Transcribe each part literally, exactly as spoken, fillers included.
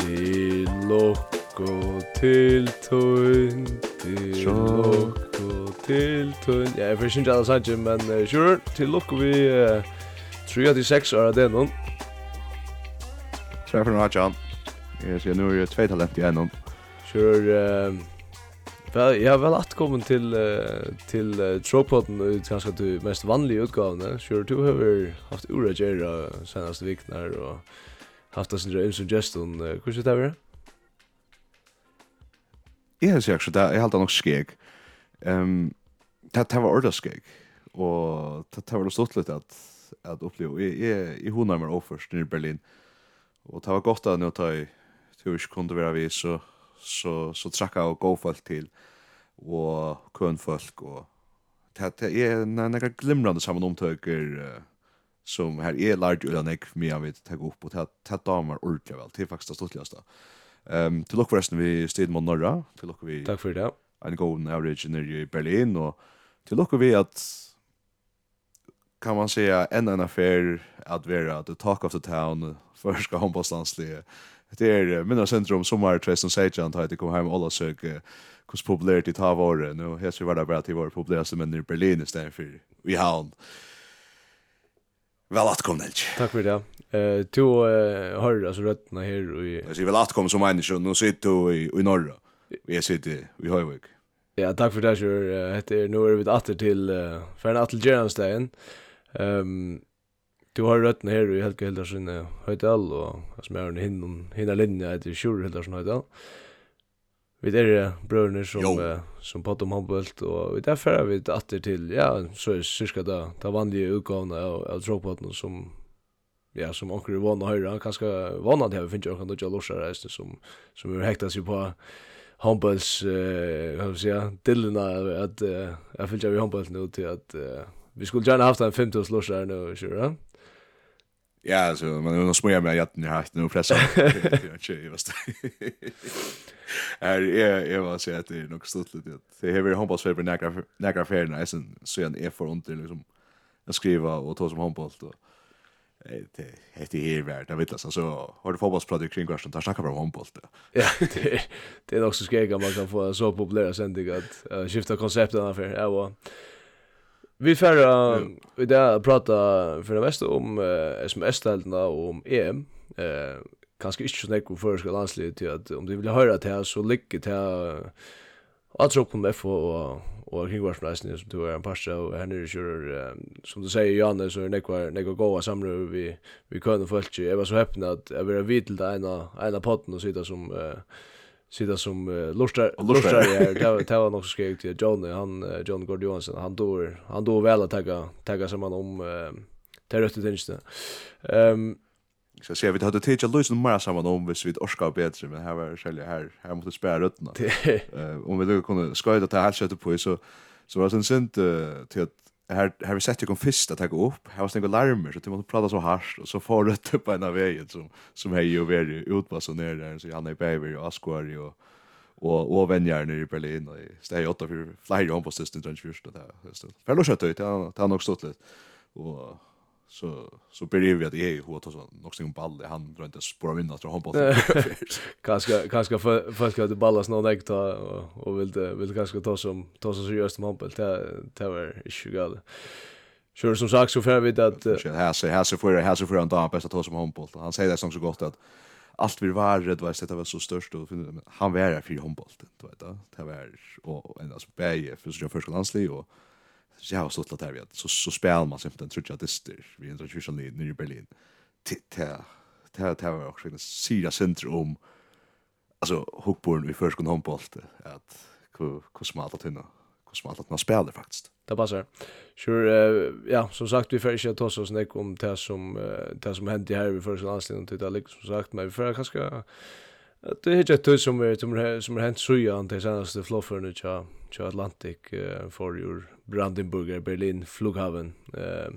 Till locko till tun, till locko till tun. Ja, jag förstår inte alla sanger, men uh, sure, till locko vi uh, tre till sex år det någon. Så för något Jan. Jag ser nu är två talent igen. Sure, uh, väl jag väl att komma till uh, till uh, Tropodden ut kanske till mest vanliga utgåvan. Sure, du har haft urager senaste veckan och haft det sin suggestion. Hur ska det vara? Jag ser också där jag hade nog skeg. Ehm det det var ordet skeg och det det var stort lite att att uppleva i i i Honhammer offers i Berlin. Och det var gott att nu ta i tur kunde vara vi så så så tracka och gå folk till och kön folk och det det är några glimrande sammanomtöker som här är large eller nek för mig vet ta upp och ta ta damer ordentligt väl till faktiskt störtligast. Ehm till look förresten vi stod mot norra till look vi Tack för det. En golden average i Berlin och till look vi att kan man säga en en affär att vara the talk of the town för ska handbollslandsliga. Det är minna centrum sommar tjugo sexton att det kom hem alla sök hur populärt det har varit. Nu här så var det bara att det var populäraste men i Berlin istället för vi har väl att komma Nelch. Tack för det. Eh du uh, hör alltså rötterna här och jag ser väl att komma som människa nu sitter du i i norra. Vi sitter i Höjvik. Ja, tack för det sure. Det är nu är vi åter till uh, för en åter Gernsdagen. Ehm du har rötterna här i Helge Hildarsson hotell och som är hin hinna linje heter Sjur Hildarsson hotell. Vi är bröder som uh, som pratar om handbollt och vi därför är vi åter till ja, så är cirka där. Ta vanliga utgåvor av, av Tropodden som ja, som onkel är van att höra. Kanske van att jag finner jag kan inte lossa resten som som är häktas ju på handbolls eh hur ska jag dillna att uh, jag vill ju vi handboll nu till att uh, vi skulle gärna haft en femtio lossare nu, sure. Ja, så man är nog smöja med att ni har haft nu pressa. Jag tror ju måste. Är är jag var säga att det är nog stort lite. Det har vi handbollsfeber några några färna sen så en är för under liksom att skriva och ta som handboll då. Det heter här värd. Jag vet alltså så har du fotbollsprodukt kring Grashton tar snacka om handboll då. Ja, det det är också skega man kan få så populära sändning att uh, skifta koncepten för ja och vi får uh, vi där prata för det mesta om uh, S M S-ställena och om E M. Eh uh, kanske inte så mycket för ska landslivet till att om du vill höra det här så lycka till uh, att så på F och och kring Grashton som du är en pastor och här nu kör som du säger Janne så är det kvar några goda samlar vi vi kunde folk jag var så häpen att jag var vid till ena ena potten och sitta som uh, sitta som uh, lustar lustar jag det var nog så skrek till John han uh, John Gordonsson han då han då väl att ta ta samman om uh, det rätta tjänsten. Ehm så ser vi det hade tagit lösen mer samman om hvis vi orskar bättre men här var själva här här måste spärra rötterna. Eh om vi då kunde skjuta det helt sätt på så så var det sent till att här här vi sett ju kom först att ta upp. Här var det några larmer så att man prata så harsh och så får det på en av vägen som som är ju väldigt utbasoner där så Janne Baby och Asquari och och och vänner nere i Berlin och stay åtta för flyger om på sisten tjugo första där. För då sköt det han har nog stått lite och så så börjar vi att det är hur så något om ball han drar inte spåra vinna tror han på. Kanske kanske för för ska det ballas någon ägg ta och, och vill det vill kanske ta som ta så seriöst med handboll det det var inte galet. Sure som sagt så för vi det att här så här så får det här så får han ta bästa ta som handboll. Han säger det som så gott att allt vill vara rädd var det var så störst och han var där för handboll du vet det. Det var och ända så bäge för så jag första landsliv och så jag har stått lite här vid så så spelar man simpelthen tror jag att det är vi ändå ju själva nere i Berlin. Det det det var också en sida centrum alltså hookborn i första handboll att hur hur smalt att hinna hur smalt att man spelar faktiskt. Det passar. Sure uh, ja, som sagt vi får inte ta så snack om det som uh, det som hände här i första landslagen till det liksom som sagt men vi får kanske att det är ju som är som är som är hänt så ju antar senaste floffern i Cha Atlantic uh, för ur Brandenburger Berlin Flughafen. Uh,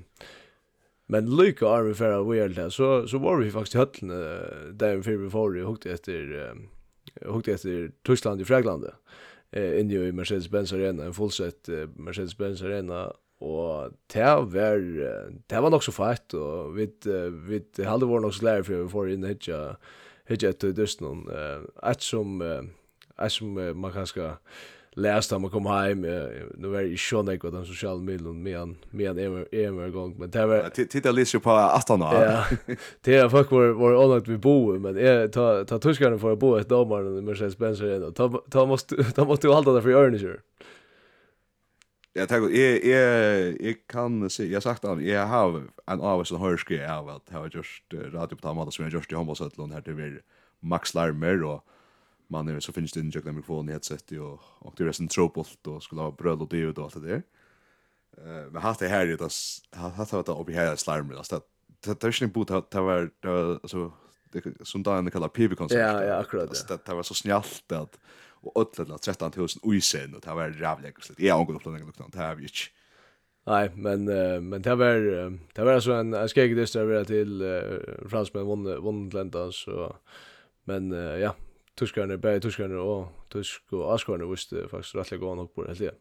men lycka är vi för weird där så så var vi faktiskt höllen uh, där för vi får ju hukte efter uh, hukte efter Tyskland i Fraglande. Eh in i Mercedes-Benz Arena en fullsatt uh, Mercedes-Benz Arena och det var det var nog så fett och vi vi hade varit nog så lär för vi får in hitcha hitje till just någon eh ett som eh som eh, man kanske läste om man kom hem nu var det ju inte vad de sociala medierna med med en en gång men det var titta lite på åtton år. Ja. Det är folk var var annat vi bo men jag ta ta tyskarna för att bo ett domar och Mercedes Benz och ta ta måste ta måste du hålla det för örniger. Jag tänker jag jag jag kan se jag sagt att jag har en av sån hörske av att ha just radio på tamata som jag just i handbollsötlån här till vi max larmer och man är så finns det en jäkla mikrofon i headset och och det är sen tropult och skulle ha bröd och det och allt det där. Eh men har det här det har har det uppe här slarmer alltså det det är inte bort att det var alltså det som då en kallar P V-konsert. Ja, ja, akkurat. Det det var så snällt att och åttla tretton tusen uisen och det var jävligt så jag angår upp den lukten det har vi inte. Nej, men men det var det var så en skeg det där till fransmän vann vann Atlanta så men ja tyskarna bäj tyskarna och tysk och askarna visste faktiskt rätt gå nog på det helt.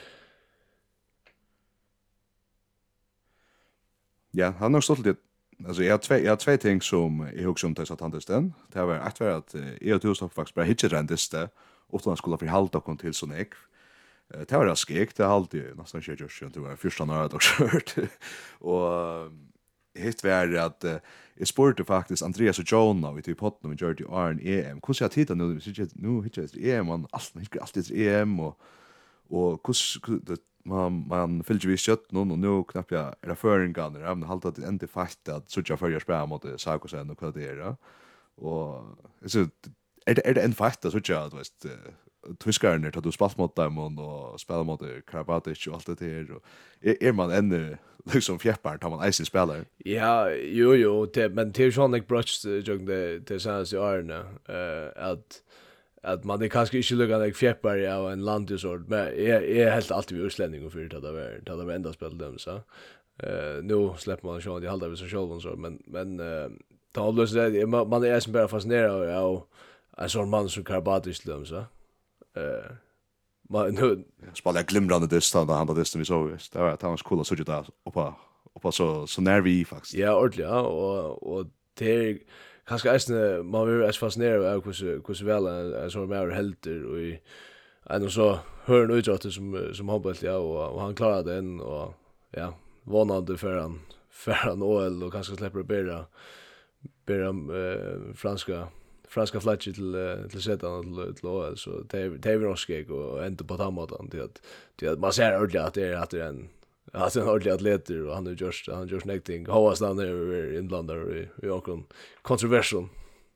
Ja, han har stått lite alltså jag har två jag har två ting som jag också om tills att han det sten. Det var att vara att jag och Tusen faktiskt bara hitcha rentiste och då skulle för halt och till sån ek. Det var det skek det alltid nästan kört just det var första några dag kört. Och hit var det att jag spurte faktiskt Andreas och John av i typ hotno med Jordi Arn E M. Hur ska jag titta nu nu hittar E M man allt mycket alltid E M och och hur man man fyllde vi kött någon och nu knappt jag är föringar när jag har hållit inte fast att så jag förgör spela mot Sarkosen och vad det är och så är det är det en fast så jag vet tyskarna tar du spalt mot dem och spelar mot Karabatic och allt det där och är man ännu liksom fjäppar tar man ice spelar. Ja, jo jo, det, men det är ju sån jag bröts jag det det sen så är det att att man det kanske inte lukar like fjäppar av en landusord men är är helt alltid vi utlänning och för det där det där ända spel dem så eh nu släpper man så det håller vi så själva så men men eh ta lös det man är som bara fascinerad av en sån man som Karabatic dem så eh man nu spelar glimrande det stanna han det vi så det var att han skulle så det och på och på så så när vi faktiskt. Ja, ordentligt och och det kanske är man vill är fascinerad av hur hur väl en sån mer helter och i en så hör en utdrag som som handboll ja och, och han klarade den och ja vanande för han för han O L och kanske släpper bära bära eh, franska franska flatcher till till sätta till till O L så det det är roskig och inte på tamatan till att till att man ser ordentligt att det är att det är en alltså en ordentlig atlet och han har just han just någonting how was down there inblandad i i någon controversial.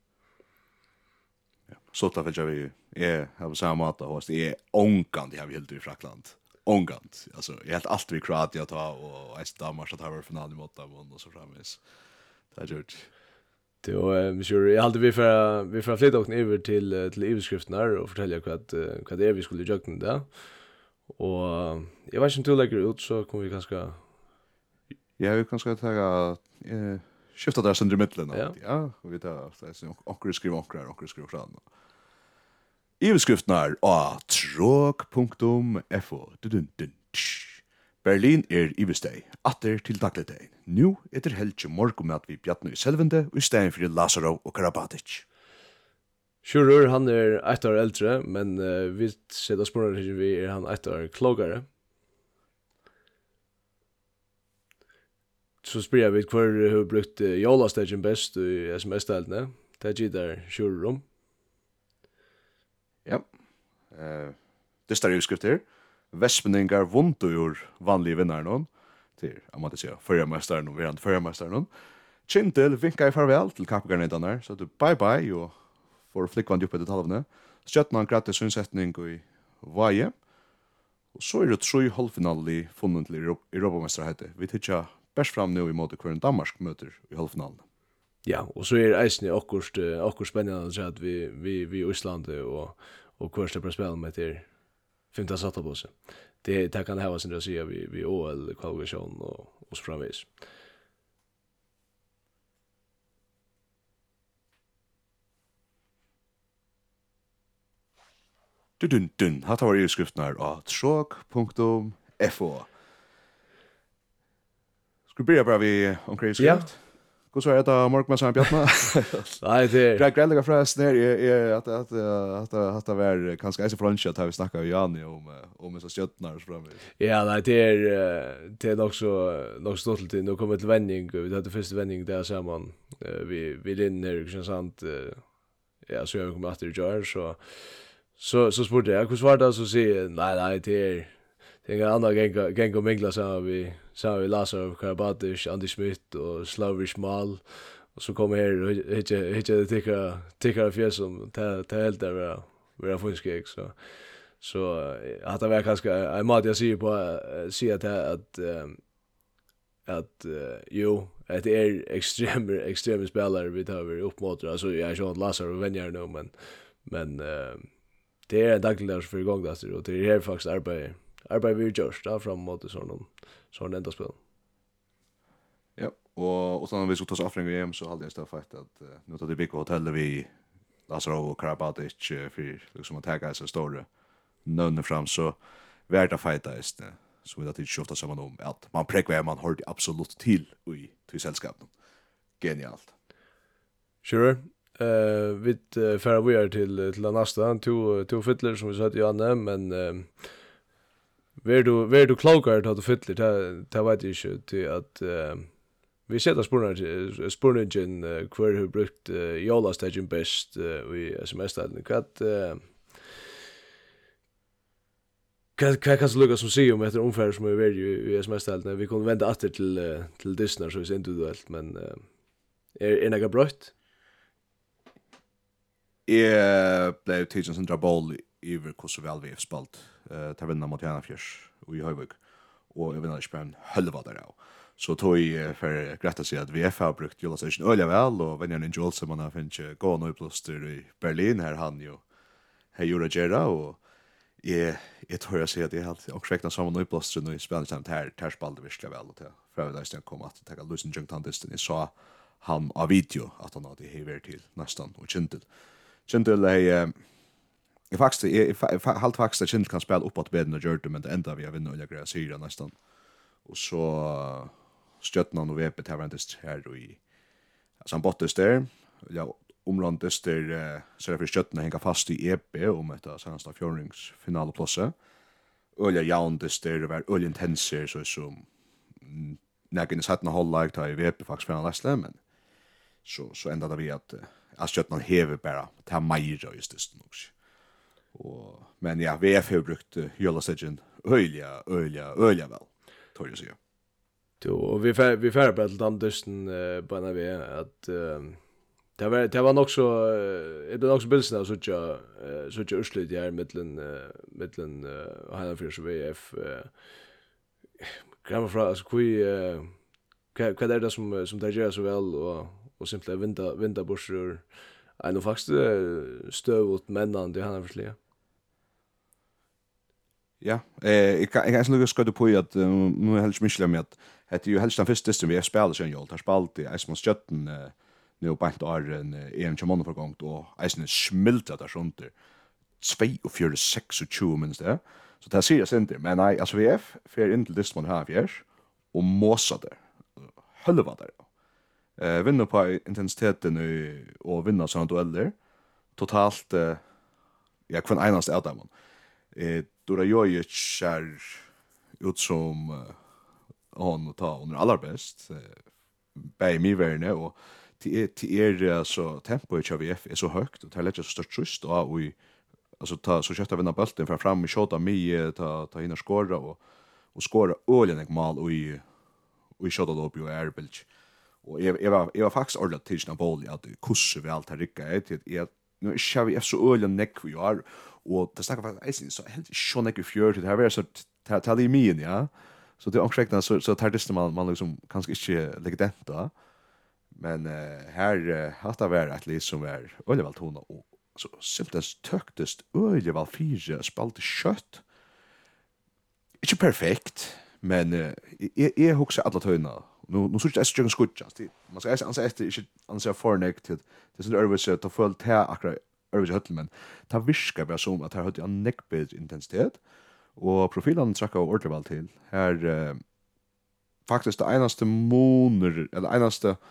Ja, så tar vi ju är har samma att hos det är ångant jag vill i Frankland. Ångant. Alltså jag helt allt vi Kroatien ta och ett Danmark att ha var final mot dem och så framvis. Det är gjort. Det var monsieur jag hade vi för vi för flytta och över till till överskrifterna och fortälja vad vad det är vi skulle göra där. Och jag vet inte hur lägger ut så kommer vi ganska ja vi kanske ta eh skifta där sönder mitten ja. Ja och vi tar så och skriva och och skriva fram. Överskrifterna a tråk punkt f o Berlin er i besteg, atter til dagligdagen. Nu er det helt ikke morgen med at vi bjattner i selvende, og i stedet for Lazarov og Karabatic. Sjurur, han er ett år äldre, men uh, vi sedan spårar att vi är han ett år klogare. Så spyr jag vid hur har brukt uh, jolastagen bäst i S M S-ställene. Det är där Sjurur om. Ja. Uh, det står i skrift här. Vespeningar vunto ur vanlige vinnaren till, jag måste säga, förramästaren och verand förramästaren. Kintel vinkar i farväl till kappgarnetarna, så att du bye bye och får flickvand upp i detaljerna. Stjötnan gratis synnsättning i Vaje. Och så är det tre halvfinal i funnen till Europamästerhete. Vi tittar bäst fram nu i måte hver en Danmark möter i halvfinalen. Ja, och så är det eisne akkurst, akkurst spännande så att vi, vi, vi i Island och, och hver slipper spela med till femta satta på sig. Det, det kan ha sin rösia vid, vid O L-kvalifikation och, och så framvis. Dun dun dun, hatt var i skriften her av tråk punktum f o. Skal vi börja bara vid omkring skrift? Ja, Hur så är det Markmann Bjartna? Nej, det är Greg Grelliga förresten är är att att att att det var kanske inte från att vi snackar ju Jani om om så stjärnar så framme. Ja, nej, det är det är också nog stolt till nu kommer till vändning. Vi hade första vändning där samman. Vi vi vinner ju sant ja, så jag kommer att göra så så så spurte jag hur var det så se nej nej det är det är en annan gäng gäng och mingla så vi så vi Lazar Karabatic, Andy Smith och Slavish Mal och så kommer här och inte inte tycka tycka fjäs som ta ta helt där var var fuskig så så att det var kanske jag måste jag säga på se att att att jo att det är extrem extrem spelare vi tar upp mot alltså jag är ju Lazar och vänner nu men men det är en daglig för igång där och det är här faktiskt arbete arbete vi gör då fram mot sån sån ända spel. Ja, och och så när vi så tar offring i hem så hade jag stått att nu tar det big hotell vi Lazar och Karabatic för liksom att ta så stora nönne fram så värda fighta ist så vi att det skiftar samman om att man präkvar man har det absolut till i till sällskapen. Genialt. Sure. Eh vi uh, för vi är till till nästa två två fyller som vi sa till Janne men uh, Ver du ver du klokar att du fyller ta ta vet jag ju till att uh, vi sätter spårningen spårningen uh, kvar hur brukt uh, Jola station bäst uh, i S M S-ställen kat uh, Kan kan kan lukka som ser om efter ungefär som är väl ju i S M S-ställen vi kunde vända åter till till Disney så är individuellt men uh, är är några brott. Jag blev tidsen som drar boll över hur så väl vi har spalt eh ta vinna mot Järnafjärs och i Höjvik och jag vinner inte en halva där då. Så tog jag för grattas sig att V F har brukt Jola Station öliga väl och vänner en Joel som man har finnit gå nu plåster i Berlin här han ju här gjorde Gera och jag jag tror jag ser att det är helt och räkna samman nu plåster nu i Spanien här här spalade virkligen väl och till för att det kom att ta Lucian Junction distance så han av video att han hade häver till nästan och kintel kintel är Jag faktiskt är halt faktiskt att Kintel kan spela uppåt bättre än Jordan men det enda vi har vunnit och grejer syra nästan. Och så stöttnan och V P Tavernist här i alltså han bottes där. Ja, omlandes där så därför stöttnan hänger fast i E P om ett senaste fjärrings finalplats. Ölja jaundes där var öl intenser så som nägen satt na håll like i V P faktiskt finalast men så så ända vi att att stöttnan häver bara ta major just det också. Och men ja, V F har brukt Jola Station öliga öliga öliga väl. Tror jag säga. Jo, och vi fär, vi fär på ett landdysten uh, på när vi att uh, det var det var nog så uh, det var också bilden så så så så urslut där mellan uh, mellan uh, Hannafjärs och V F uh, kan man fråga så vi uh, vad är det som som det gör så väl och och simpelt vinter vinterbursor är nog faktiskt stövot männen det han försliga. Ja, eh jag kan jag kan lugga skåda på att nu är helst mycket med att det är ju helst den första som vi har spelat sen jag har spelat i Iceman Sjötten nu på ett år en en chamon för gång och Iceman smälter där sånt där två och sex och tjugo minns det. Så det ser jag sen inte men nej alltså V F för in till det man har fjärs och mossa där. Halva där. Eh vinner på intensiteten nu och vinner såna dueller. Totalt eh jag kan enast är där man. Eh Dora Jojic är ut som uh, hon tar under allra bäst. Uh, Bei mig värne och till till er så tempo i V F är så högt och det lägger så stort trust och vi alltså ta så kötta vinna bollen för fram och skjuta mig ta ta in och skåra och och skåra ölen mål och i och i skjuta upp ju Airbridge. Och jag jag var jag var faktiskt ordentligt tillsna boll att kusse väl ta rycka ett är nu ska vi så ölen neck vi är och det snackar faktiskt så helt så neck fjör det här är så ta i min ja så det är också så så tar det man man liksom kanske inte lägger det då men uh, här har det varit att liksom som är ölen väl tona och så simpelt töktest ölen väl fyra spalt kött inte perfekt men uh, är är också alla töna nu nu så är det ju en skutchans man ska säga att det inte anser för negativt det är så övervis att ta fullt här akkurat övervis höll men ta viska bara som att här har det en neckbed intensitet och profilen trackar ordentligt till här uh, faktiskt det enaste moner eller enaste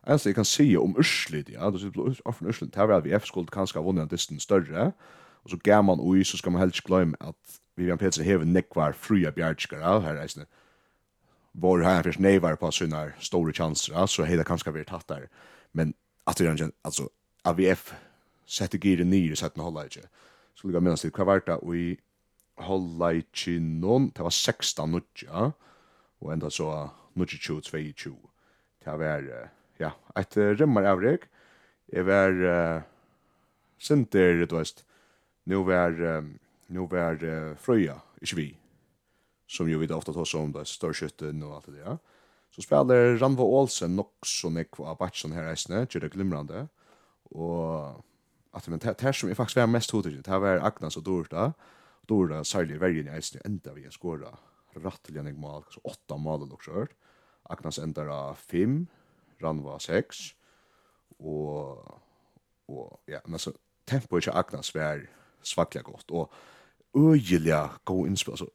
alltså jag kan säga om urslit, ja, då så ofta urslit, det var vi F skulle kanske ha vunnit distan större. Och så går man oj så ska man helst glömma att Vivian Petersen har nekvar fria bjärtskar här resten. Var han för snevar på sina stora chanser så hade kanske varit tatt där. Men att det alltså A V F sätter giren ner i sätten hålla inte. Skulle jag minnas det kvar vart det vi hålla inte någon det var sexton nutja och ända så nutja två tjugo. Det var ja, ett rimmar avrek. Det var center det var nu var nu var Fröja, inte vi. Som ju vi ofta tar som det störskjuten och allt det där. Så spelar Ranva Olsen också nekva av batchen här i snö, gör det glimrande. Och att men det här som är faktiskt var mest hotigt, det här var Agnes och Dorta. Dorta särskilt värjen i snö ända vi skåra rattliga nek mål, så åtta mål och kört. Agnes ändar av fem, Ranva sex. Och och ja, men så tempo är Agnes var svackliga gott och öjliga gå inspel alltså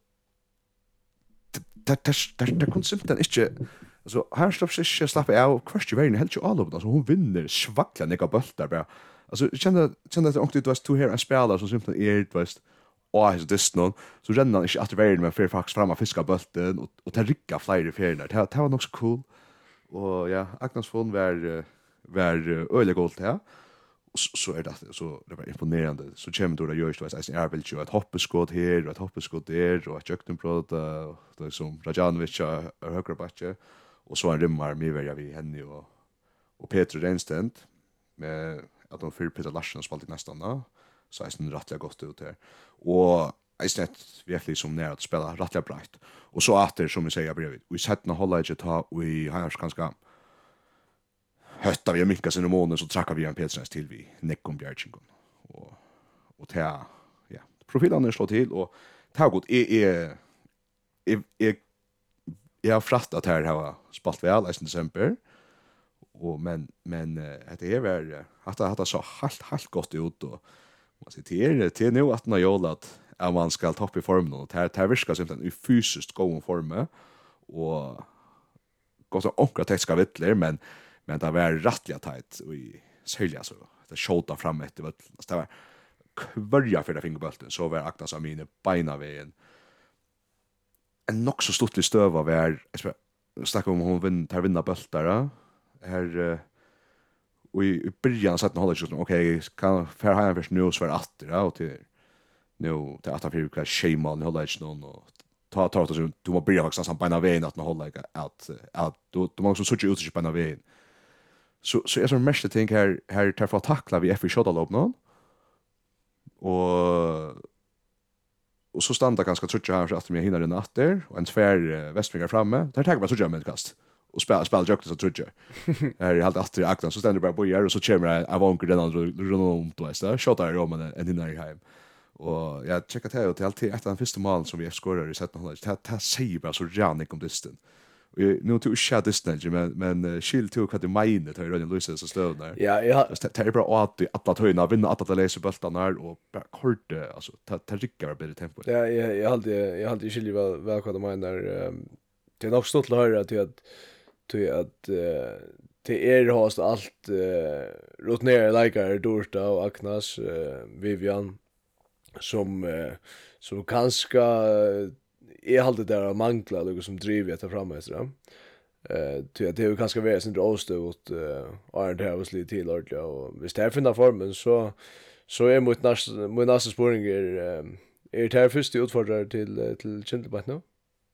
det det det det konceptet inte alltså här stopp sig slappa av kvart ju helt ju all över alltså hon vinner svackla neka bultar bara alltså känner känner att också det var två här en spelare som simpelt är det var och är det någon så renner han inte att världen med Fairfax fram och fiska bulten och och ta rycka flyger fjärnar det det var nog så cool och ja Agnes von var var öliga gold här så så är det så det var imponerande så kommer då det görs då att jag vill ju ett hoppeskott här och ett hoppeskott där och ett jöktenbrott det som Rajanovic har högra backe och så en rimmar med vad vi henne och och Peter Renstedt med att de för Peter Larsen spalt nästan då så är det rättliga gott ut här och Isnet verkligen som när att spela rättliga bright och så åter som vi säger bredvid vi sätter hålla inte ta vi har kanske höttar vi mycket sen i månaden så trackar vi en Petrus till vi Neckom Bjärchingon och och ta ja profilen är slå till och ta gott är är är jag har frattat här har spalt väl i december och men men det är väl att det har så helt helt gott ut och man ser till till nu att när jag att är man ska topp i form och det här viskar simpelt i fysiskt god form och gott så onka tekniska vittler men men det var rättliga tajt och i sälja så det skjuta fram ett det var det var kvörja för det fingerbulten så var Agnes av mina beina vägen en nog så stort stöv av är jag snackar om hon vinn tar vinna bultar här och i början satt hon håller just okej kan för han först nu så var åtta och till nu till att han fick kvar shame on håller inte någon och ta ta så du måste börja faktiskt samma beina vägen att hålla att att du du måste så ut sig beina vägen så så är som mest tänk här här tar för att tackla vi F shot all någon och och så stannar ganska trutcha här så att mig hinner den åter och en tvär västvingar framme där tar jag bara trutcha med kast och spela spela jukt så trutcha här är helt åter akta så ständer bara bojar och så kommer jag avonker den andra runt då så shot där om en hinner hem och jag checkar det och till alltid efter den första målen som vi skorar i sätten håller det det säger bara så rannig om distan nu tog jag distan men men skill tog att det mine det är Luisa så stod där ja ja det är bra att alla höjna vinna att att läsa bultarna här och bara kort alltså ta ta rycka bättre tempo ja jag jag hade jag hade skill väl väl vad de menar det är nog stort att höra till att till att till er host allt rot ner likar Dorta och Agnes Vivian som som kanske är alltid där att mangla något som driver att ta fram efter det. Eh till att det är kanske vara sin råstöt eh är det här var lite till ordentligt och visst det finna formen så så är mot nästa mot nästa spåring är är det här första utfordrare till till Kindlebat nu.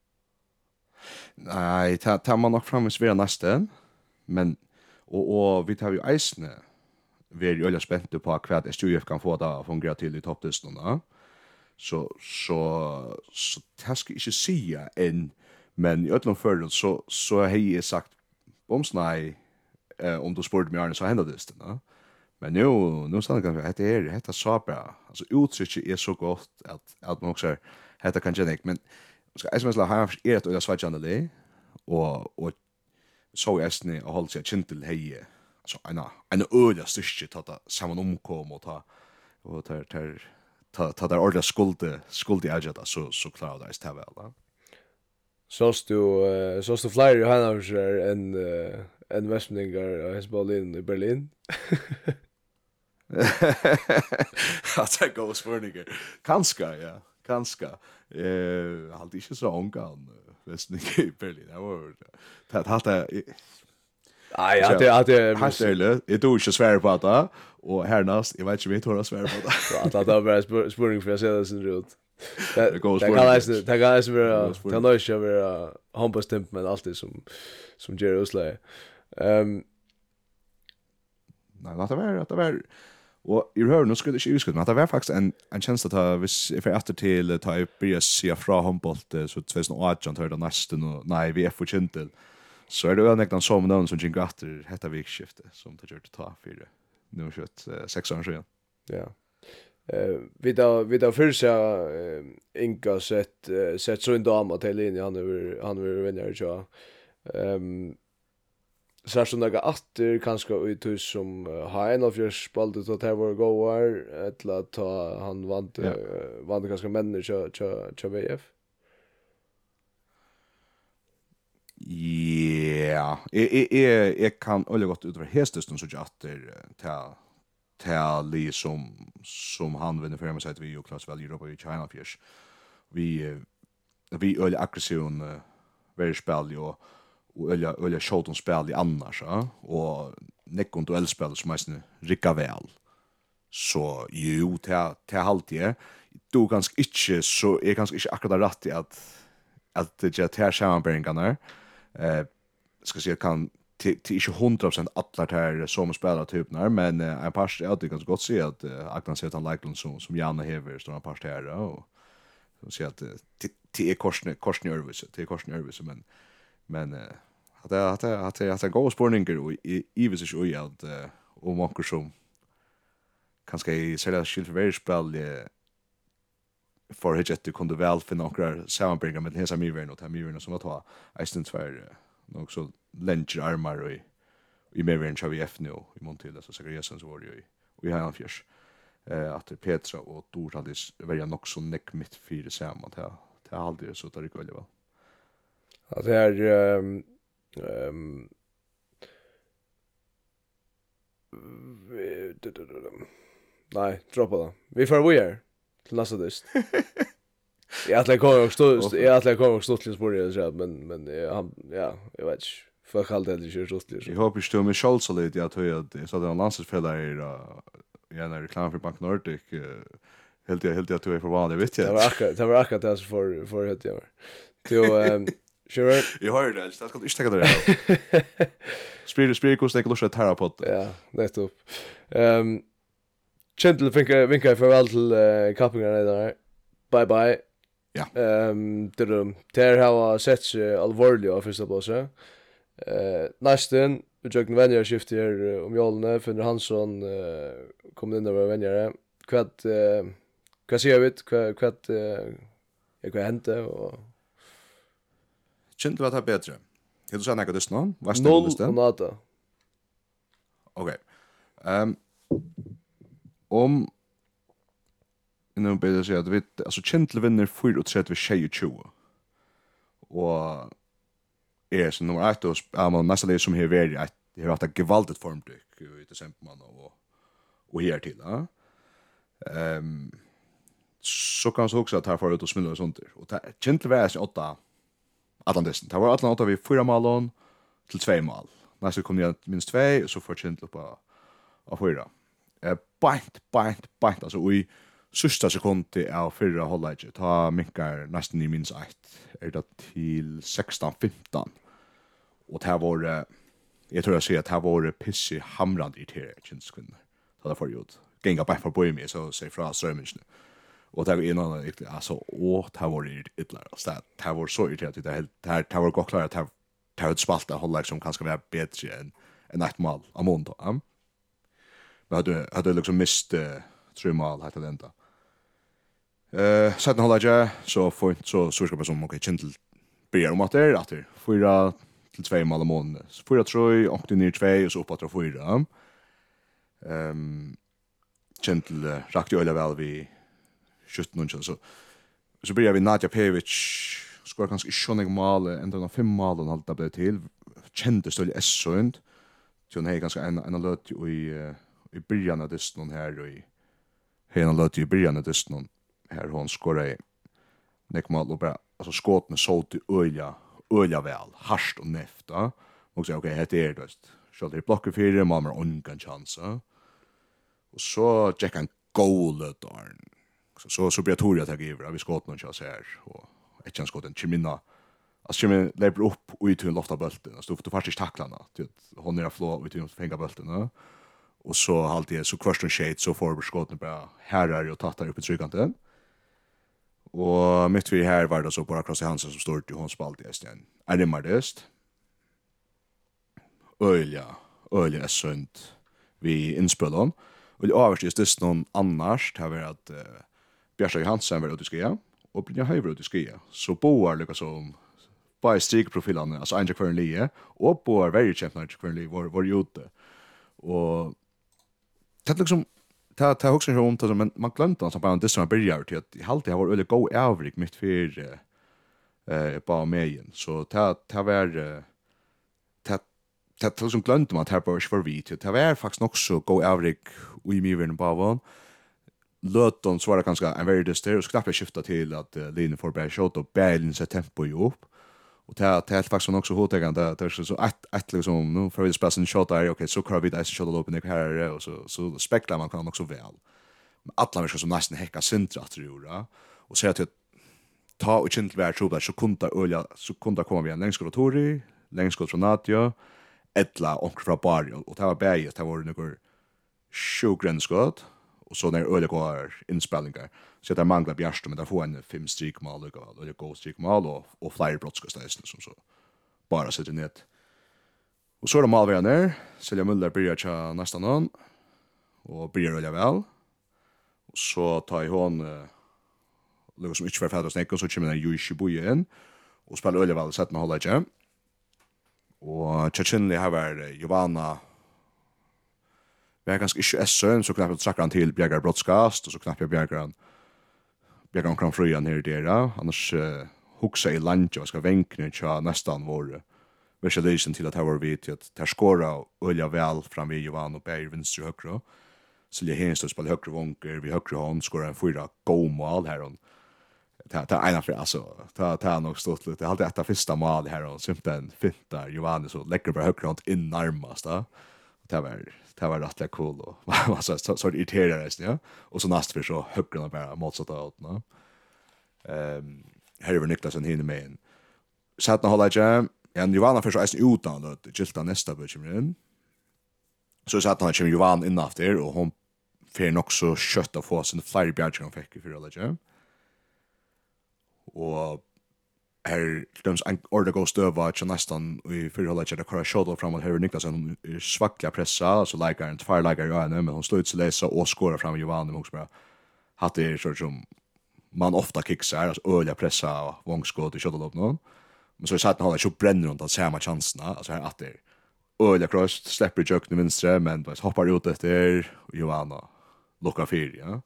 Nej, ta ta man nog fram i svåra nästa men och och vi tar ju isne vi är ju alla spända på att S T U F kan få det att fungera till i topplistorna. Så så så det ska inte säga en men i öllum förut så så har jag sagt bomsnai eh om du spurgade mig Arne så hände det då. Men nu nu stannar kan det är det så bra. Alltså uttrycket är så gott att att man också heter kan genik men ska jag säga har är det så vad det och och så är det och hålla sig gentle hej så en en öde styrke att samman omkom och ta och ta ta ta ta där ordet skuld skuld i agita så så klarar det att väl va så du så så flyer Johannes en en Westminster och Hesbolin i Berlin. Att jag går spårningar. Kanska, ja. Kanska. Eh, jag hade inte så ångan Westminster i Berlin. Det var det hade Nej, att det att det Helt ärligt, jag tror inte svär på det. Och härnäst, jag vet inte om jag tror svär på det. Att det var spårning för att se det sin rut. Det går spårning. Det kan alltså det kan alltså vara det nöjs jag vara handbollstemp men alltid som som ger utslag. Ehm Nej, det var det var och i hör nu skulle det inte utskudd, men det var faktiskt en en känsla att ha hvis if jag efter till ta upp B S C från handbollt så tjugoarton tar det nästan och nej vi är för gentil. Så är det väl nästan som någon som gick efter detta vikskifte som det gjorde ta för det. Nu kött sex år sedan. Ja. Eh vi då vi då försa eh, Inka sett uh, sett så en dam till linje han över han över vinnare så. Ehm så som några åter kanske ut hus som uh, har en av för spaltet att det var goar eller att ta han vann ja. uh, vann ganska människa cha cha V F. Ja, jag jag jag kan öliga gott utöver hästösten så jatter ta ta li som som han vinner för mig så att vi ju klass väl Europa i China fish. Vi vi öliga aggression väldigt spel ju och öliga öliga shot och spel i annars ja och neckon duellspel som mest rikka väl. Så ju ta ta halt det. Du ganska inte så är ganska inte akkurat rätt i att att det jag tar sammanbringarna eh ska se kan till inte hundra procent alla här som spelar typerna men uh, en par är det ganska gott se att uh, Agnes heter Lakeland som som Janne Hever står en par här och så ser att till är korsne korsne nervös till korsne nervös men men uh, att det att det att det att det går spårningar och i vis är ju att och man som kanske i själva skilt för spel för hit det kunde väl finna några sammanbringar med hela Mirren och Mirren som att ha Iceland tvär nog så länger armar och i Mirren H V F nu i Montilla så säkert Jesus var det ju och i han fjärs eh att Petra och Doraldis välja nog så neck mitt fyra samman där det är aldrig så där det går väl. Ja det är ehm ehm nej, droppa det. Vi får vi är till nästa dist. Jag att lägga och stå jag att lägga och stå till spår så men men han ja, jag vet inte. För kallt det ju just det. Jag hoppas du med Scholz så lite att jag så den landslagsspelare ja när reklam för Bank Nordic helt jag helt jag tror för vanligt vet jag. Det var akkurat det var akkurat det för för helt jag. Till ehm sure. Jag hör det. Det ska inte stäcka det. Sprid sprid kost inte lust här på. Ja, det upp. Ehm Gentle vinka vinka farväl till uh, kappingarna där. Bye bye. Ja. Ehm det de där har sett sig allvarligt av första plats. Eh nästan vi jag vänner skifte här om Jolne för Hansson uh, kom in över vänner. Kvad uh, vad ser vi? Kvad kvad jag kan hämta och Kände vad det bättre. Hur du sa något just nu? Vad ställde du? Noll Okej. Ehm om nu bättre så att vi alltså Kentle vinner fyra trettio tjugo. Och är så nummer ett och är man nästan som här väldigt att det har haft gewaltigt formdryck i december man och och här till ja. Ehm så kan så också att här får ut och smälla och sånt och Kentle var så åtta Atlantis. Det var Atlanta vi fyra mål till två mål. Nästa kom jag minst två och så får Kentle på av fyra. Eh point point point alltså vi sista sekund av förra halvlek ta minkar nästan i minst ett är det till sexton femton och det här var jag tror jag ser att det här var pissig hamrande irriterande sekunder så det får ju gänga bara för på mig så säg från strömmen och det var innan det alltså åh det här var det ytterligare så det här var så irriterande det här det här det var gott klart att det här det här spalta halvlek som kanske var bättre än en ett mål av måndag ja. Men hade hade liksom mist tre mål hade det inte. Eh, sen håller jag så får så så ska man som okej Kentle ber om att det är att det fyra till två mål om månaden. Så fyra tror jag och ner två och så uppåt och fyra. Ehm Kentle rakt ju väl vi sjutton så så börjar vi Nadja Pevic skor kanske inte några mål ända de fem målen allt det till kände stol är sånt så nej ganska en en löt i i början av det någon här och i hela löt i början av det någon här hon skorar nek mål och bara alltså skotten så till ölja ölja väl harst och näft då och så okej det är det så det blockar för det mamma ingen chans och så check en goal då så så så blir Toria ta giver vi skott någon chans här och ett chans skott en chimina alltså chimina lever upp och ut till lofta bulten så du faktiskt tacklarna till hon är flå ut till fänga bulten och så alltid så question shade så får skotten bara herrar och tattar upp i tryggkanten och mitt vi här var det så bara Cross Hansen som står till hon spalt i sten är det mardest ölja ölja är sunt vi inspelon och överst det någon annars det har varit att Björsa Johansson var ute i skia och Brynja Höjver ute i skia. Så boar lyckas som bara strikprofilerna, alltså Andrew Kvernlie och boar väldigt kämpa Andrew Kvernlie var var ute. Och det liksom ta ta också runt så men man glömde att bara det som börjar till att i halvtid har varit go average mitt för eh på mejen. Så ta ta var ta ta liksom glömde man att här på för vi till ta var faktiskt också go average i miven bara Löton så var det ganska en väldigt dyster och knappt skifta till att uh, linjen får bära shot och bällen så tempo ju upp. Och det är helt faktiskt också hotägande det är så att att liksom nu för vi spela en shot där okej så kan vi det shot upp i här och så så speklar man kan också väl. Men alla verkar som nästan häcka centra tror jag och säga att ta och inte vara tror så kunta ölja så kunta komma vi en längst skott Tori, längst skott från Nadia, ettla och från Barrio och det var bäget det var några sjugrän skott. Och så när öle går inspelningar så där manglar Bjärst men där får en fem strikmål och eller gå strikmål och och flyer brottskastas som så bara sitter ner. Och så är det mål ner Silja Muller börjar cha nästan någon och börjar öle väl. Och så tar jag hon Lucas Mitch för färders neck och så kommer ju Shibuya in och spelar öle väl sätt med hålla jam. Och Chachinli har varit Giovanna Vi är ganska inte S-ön, så knappt trackar han till Bjergar brottskast, och så knappt jag Bjergar han Bjergar han fröjan här i dera. Annars uh, huxa i landet och ska vänkna tja nästan vår versalisen till att här var vi till att här skåra och ölja väl fram vid Jovan och Berg vänster och högre. Så det är henstad spela högre vånker, vid högre hånd skåra en fyra gåmål här. Det är ena för, alltså, det är nog stått lite. Det är alltid ett första mål här och simpelt en fint där. Jovan så lägger bara högre hånd in närmast då. Det var det var rätt cool och vad så så så irriterade det ja och så näst för så höggrarna bara motsatt åt va ehm här var Niklas hinner med en satt när hålla jam en Jovan för så är utan då just den nästa budgeten så satt han ju Jovan in efter och hon för nog så kött av få sin flyer badge han fick för alla jam och här döms en order går stöva att nästan i förhålla till det kvar shot framåt här Niklas en svackliga pressa så like en fire like ja men hon slår ut sig läsa och skorar fram Jovan och också har det så som man ofta kicksar alltså öliga pressa och vångskott i shot någon men så satt han håller så bränner runt att samma chanserna alltså här att det öliga cross släpper jukt i vänstra men bara hoppar ut efter Jovan lockar fyr ja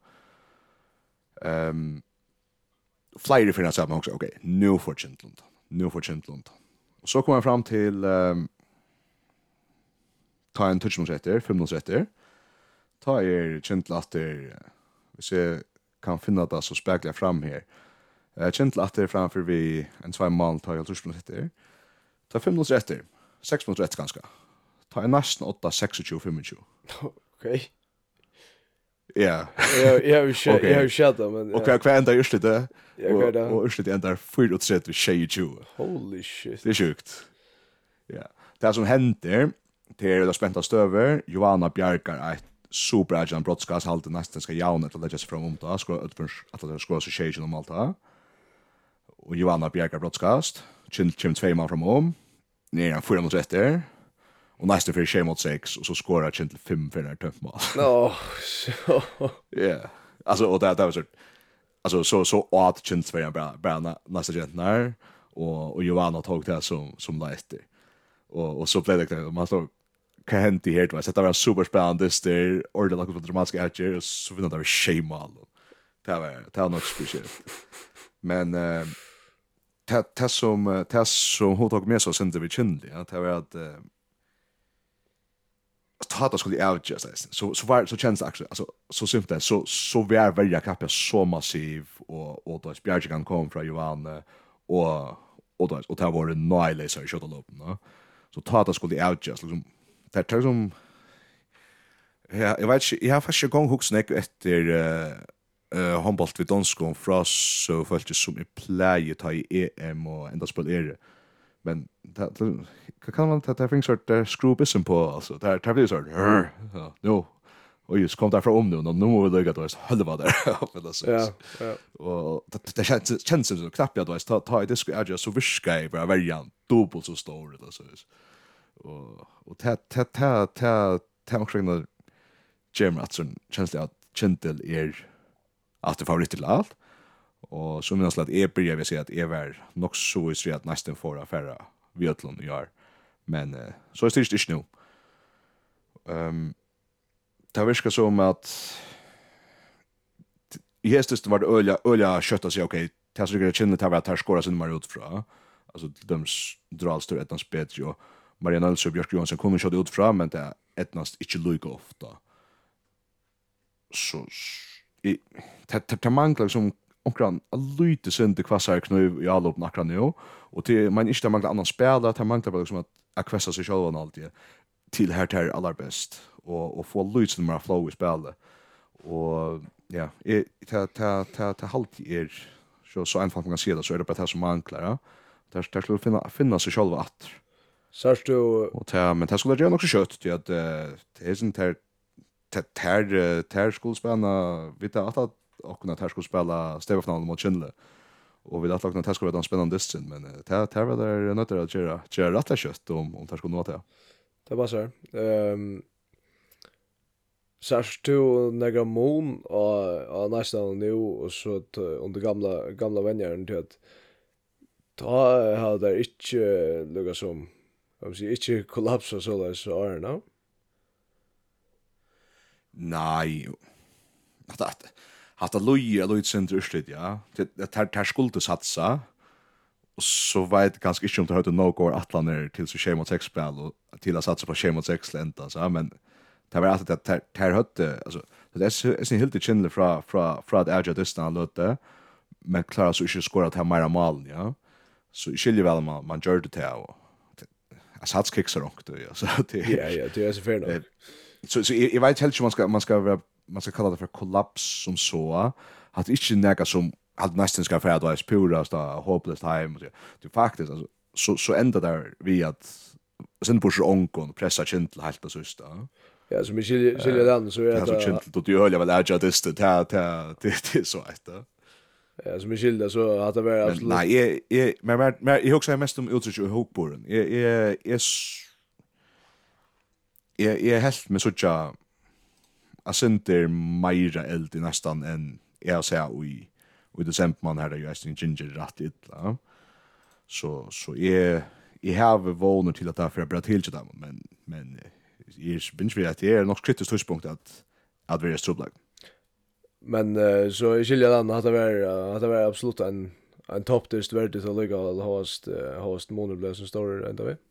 ehm Flyer för nästa också okej nu för Kintlund nu för Kintlund och så kommer jag fram till um, ta en touch mot efter fem mot efter ta er Kintlund efter vi ser kan finna det så speglar fram här uh, Kintlund efter framför vi en två mål ta jag touch mot efter ta fem mot efter sex mot rätt ganska ta en nästan åtta sex och tjugofem okej ja jag jag har jag har chatta men och vad ändrar just det jag gör det och just det ändrar fyra och tre till tjugo holy shit det är sjukt ja det som händer det är det spänta stöver Johanna Bjarkar ett superagent broadcast halt nästan ska jauna till det just från om då ska att det ska så shade om allt här och Johanna Bjarkar broadcast chill chill två mål från om ner en fyra mot efter och nästa för shame mot sex och så skorar chill fem för det tömt mål no så ja alltså och det det var så alltså så så att chill två bra bra nästa gent när och och Johanna tog det som som läste och och så blev det man så kan hända här då så det var superspännande där ordentligt på dramatiska atcher så finner det var shame mål det var det var något speciellt men eh det det som det som hon tog med så sen det vi kände att det var att ta det skulle jag just så så var så känns det också alltså så simpelt så så vi är välja kappa så massiv och och då Bjärgen kom från Johan och och då och det var en nile så shot loop no så ta det skulle jag just liksom det tar som ja jag vet inte jag har faktiskt gång hooks neck efter eh handboll vid Donskon från så följde som i play ta i E M och ända spel är men det kan man ta det finns sort där skrubbisen på alltså där tar vi så ja no och just kom där från om nu och nu må vi lägga då halva där för det så ja ja och det det känns känns så knappt jag då ta ta det ska jag så viska i bara variant dubbelt så stor det så och och ta ta ta ta ta omkring Jim Ratson känns det att Kentel är att det favorit till allt och så minns jag att är börjar vi se att är väl nog så i så att nästan får affära Vietland i år men uh, så är det inte nu ehm det verkar som att i hästes var det ölja ölja kött och så okej tar så det känner att det skåras in mer utfra alltså de dralstor ettans bättre och Marianne Nilsson Björk Johansson kommer köra ut fram men det ettnas inte lika ofta så i det manglar som omkring a lite synte kvassar knuv i alla upp nakra nu och till man inte manglar annan spel att manglar liksom att akvassa sig själva alltid till här till allra bäst och och få lite mer flow i spelet och ja ta ta ta ta halt är så så enkelt man kan se det så är det bara det som manglar ja där där skulle finna finna sig själva att sårt du och ta men det skulle göra också kött till att det är inte här ter ter skulle spela vet att att och när ter skulle spela Stevenfinalen mot Kindle och vi lät också ter skulle vara en spännande distin men ter ter var där nötter att göra göra rätt kött om om ter skulle nå det. Det var så. Ehm sårt du några mån och och nästan nu och så under gamla gamla vänner till att ta hade inte lugga som jag vill säga inte kollapsa så där så är det Nej. Att att att det loja loja center urslit ja. Det tar tar skulle satsa. Och så vet ganska inte om det hade nog går Atlaner till så schema sex spel och till att satsa på schema sex lenta så men det var att det tar tar hade alltså det är är helt chill från från från att edge distan låta men klarar så inte skora att ha mer mål ja. Så skiljer väl man man gör det till och alltså hats kickar också ja så det ja ja det är så fair nog. Så så jag vet helt man ska man ska man ska kalla det för kollaps som så att inte näga som att nästan ska för att pura så hopeless time det det faktiskt alltså så så ända där vi att sen på så onkon pressa Kentel helt och sista. Ja så Michel Michel Dan så är det så Kentel då du hör väl att jag det ta ta det det så att ja så Michel så att det var absolut nej jag jag men men jag också mest om uttryck och hopboren jag jag är jag är helt med såcha asenter Maira eld i nästan en jag säger i i december man här ju är ginger rätt illa så så är i have vånat till att därför bra till till dem men men är binge vi att det är nog kritiskt touchpunkt att att vara strubblag men uh, så i skilja den att det var att det var absolut en en topptest värdigt att ligga host uh, host monoblös som står ända vi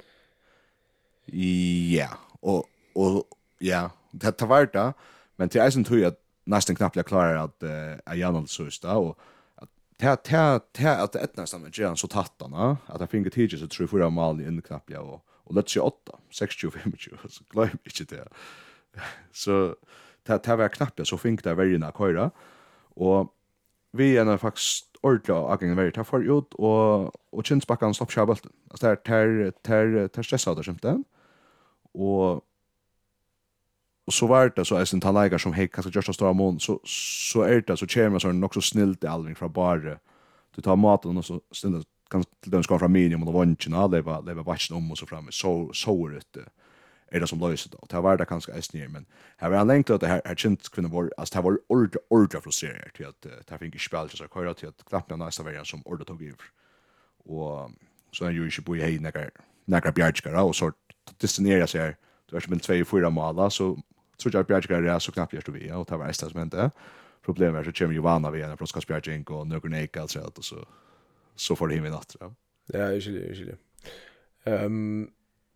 ja och och ja det tar vart då men till isen tror jag nästan knappt jag klarar att är Janel så just och ta ta ta att det nästan med Jan så tattarna att jag fick tidigt så tror jag för mål i knappt jag och och let's ju åtta sex tjugofem så glöm inte det så ta ta var knappt så fick det väldigt när köra och vi är faktiskt ordla agen väldigt ta för ut och och Kinsbackan stopp shabalt alltså där tar tar tar stressa där skämten och och så var det så är sen talagar som hej kanske just stora mån så så är det så chairman så är också snällt Alvin från bara du tar maten och så snällt kan till den ska från minimum och lunchen och det var det var vatchen om och så fram så så är det är det som löser då det var det kanske är snär men här var längt att det här chint kunde vara alltså det var ordet ordet frustrerande till att det fick inte spela så köra till att knappt nästa vecka som ordet tog över och så är ju inte på hej några några bjärskar och så destinera sig du är som två fyra mål så tror jag Bjärgare är så knappt just vi och tar västas men det problemet är så kommer ju vana vi en proskasbjärging och några nekal så att så så får det him i natt. Ja, ja jag skulle jag skulle. Ehm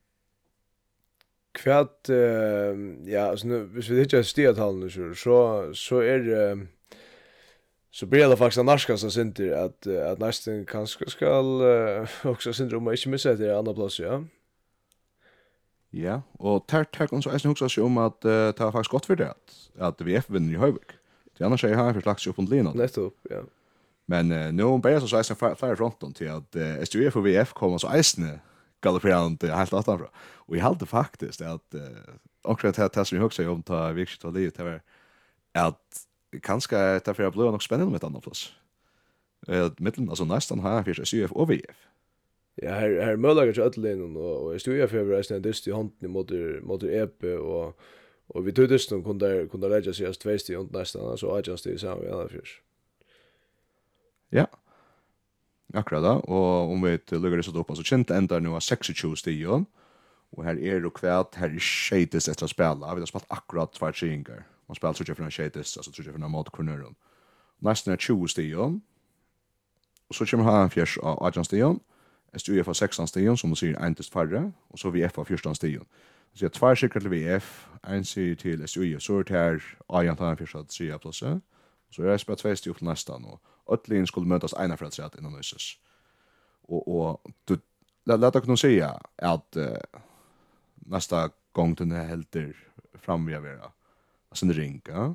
Kvärt uh, ja, alltså nu hvis vi inte stiger talen så så så är det så blir det faktiskt narska så synter att att nästan kanske ska uh, också synter om inte missa det andra plats ja. Ja, och tar tar kon så är det också så om att uh, ta faktiskt gott för det att att V F vinner i Höjvik. Det annars är han för slags upp och lina. Nettopp, ja. Men uh, nu börjar så så är det flera fronton till att uh, S T U F och V F kommer så isne galopperande helt utanför. Och jag hade faktiskt att uh, också att det som jag också om ta viktigt att det var att kanske det för att bli nog spännande med ett annat plats. Eh mitten alltså nästan här för S T U F och V F. Ja, här här möjliga till Ötlin och och S T U F över resten av dyst i handen mot mot E P och och vi tog dyst de kunde kunde lägga sig två steg och nästan alltså agents det så ja för. Ja. Akkurat da, og om vi lukker det så opp, så kjent enda nu av tjugosex steg, og her er det kvært, her er skjeitis etter å spille, vi har spalt akkurat tvær tringar, man spiller tror jeg for en skjeitis, altså tror jeg for en måte kornøren. Nesten er tjugo steg, og så kommer han fjers av arton steg, S T U F av sexton steg, som du sier en til færre, og så V F av fjorton steg. Så jeg tvær sikkert til V F, en sier til S T U F, så er det her Ajan tar han fjers av tre plasser, så er det spiller tvær steg til nesten, og Ötlin skulle mötas ena för att säga att innan nyses. Och och du låt oss nog säga att uh, nästa gång den är helt där fram vi vara. Alltså den ringa.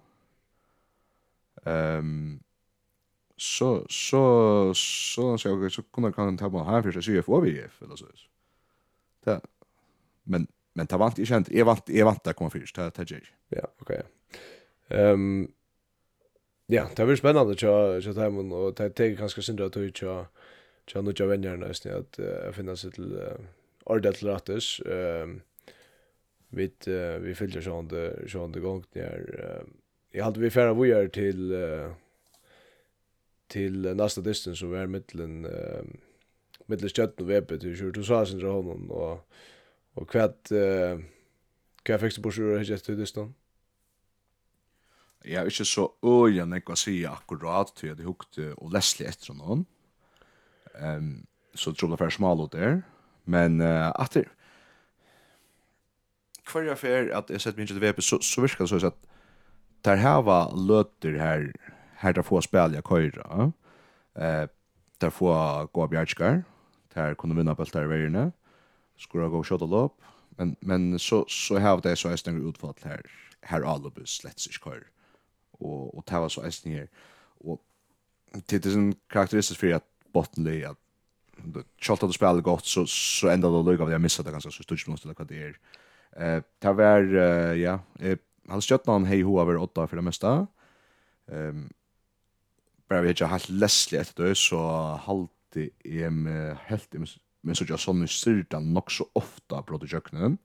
Ehm så så så så jag så kunde kan ta på här för sig för V F eller så. Det men men ta vant i känt är vant är vant där kommer först ta ta J. Ja, okej. Ehm ja, det blir spännande att jag tar mun och det tar ganska synd att jag jag jag nu jag vänner nästan att uh, finna sig till uh, ordet rättes. Ehm vi uh, vi fyller sån det sån det gång där. Uh, jag hade vi färra vi till uh, till nästa distance som är mitten uh, mitten stjärn och webb till tjugo tusen honom och och kvätt uh, kvätt fick på sjur just till distance. Jag är inte så öjan jag kan säga akkurat till att det hukte och Leslie efter någon. Ehm så tror jag för smal ut där, men uh, att det kvar jag för att jag sett mig inte det webb så så viskar så att där här var löter här här där får spela köra. Eh där får gå Bjärskar, där kunde vinna på där vägarna. Skulle gå shot up, men men så så har det så är det utfall här här allobus let's sig köra. Och och det var så ästen här och det är en karaktäristisk för att bottenly att det shot att spela gott så så ända då lugg av jag missade ganska så stort måste det det är eh det var ja eh han skjuter någon hej ho över åtta för det mesta ehm bara vi har helt Leslie efter det så halt är med helt men så jag sån syrtan nog så ofta på det jöknen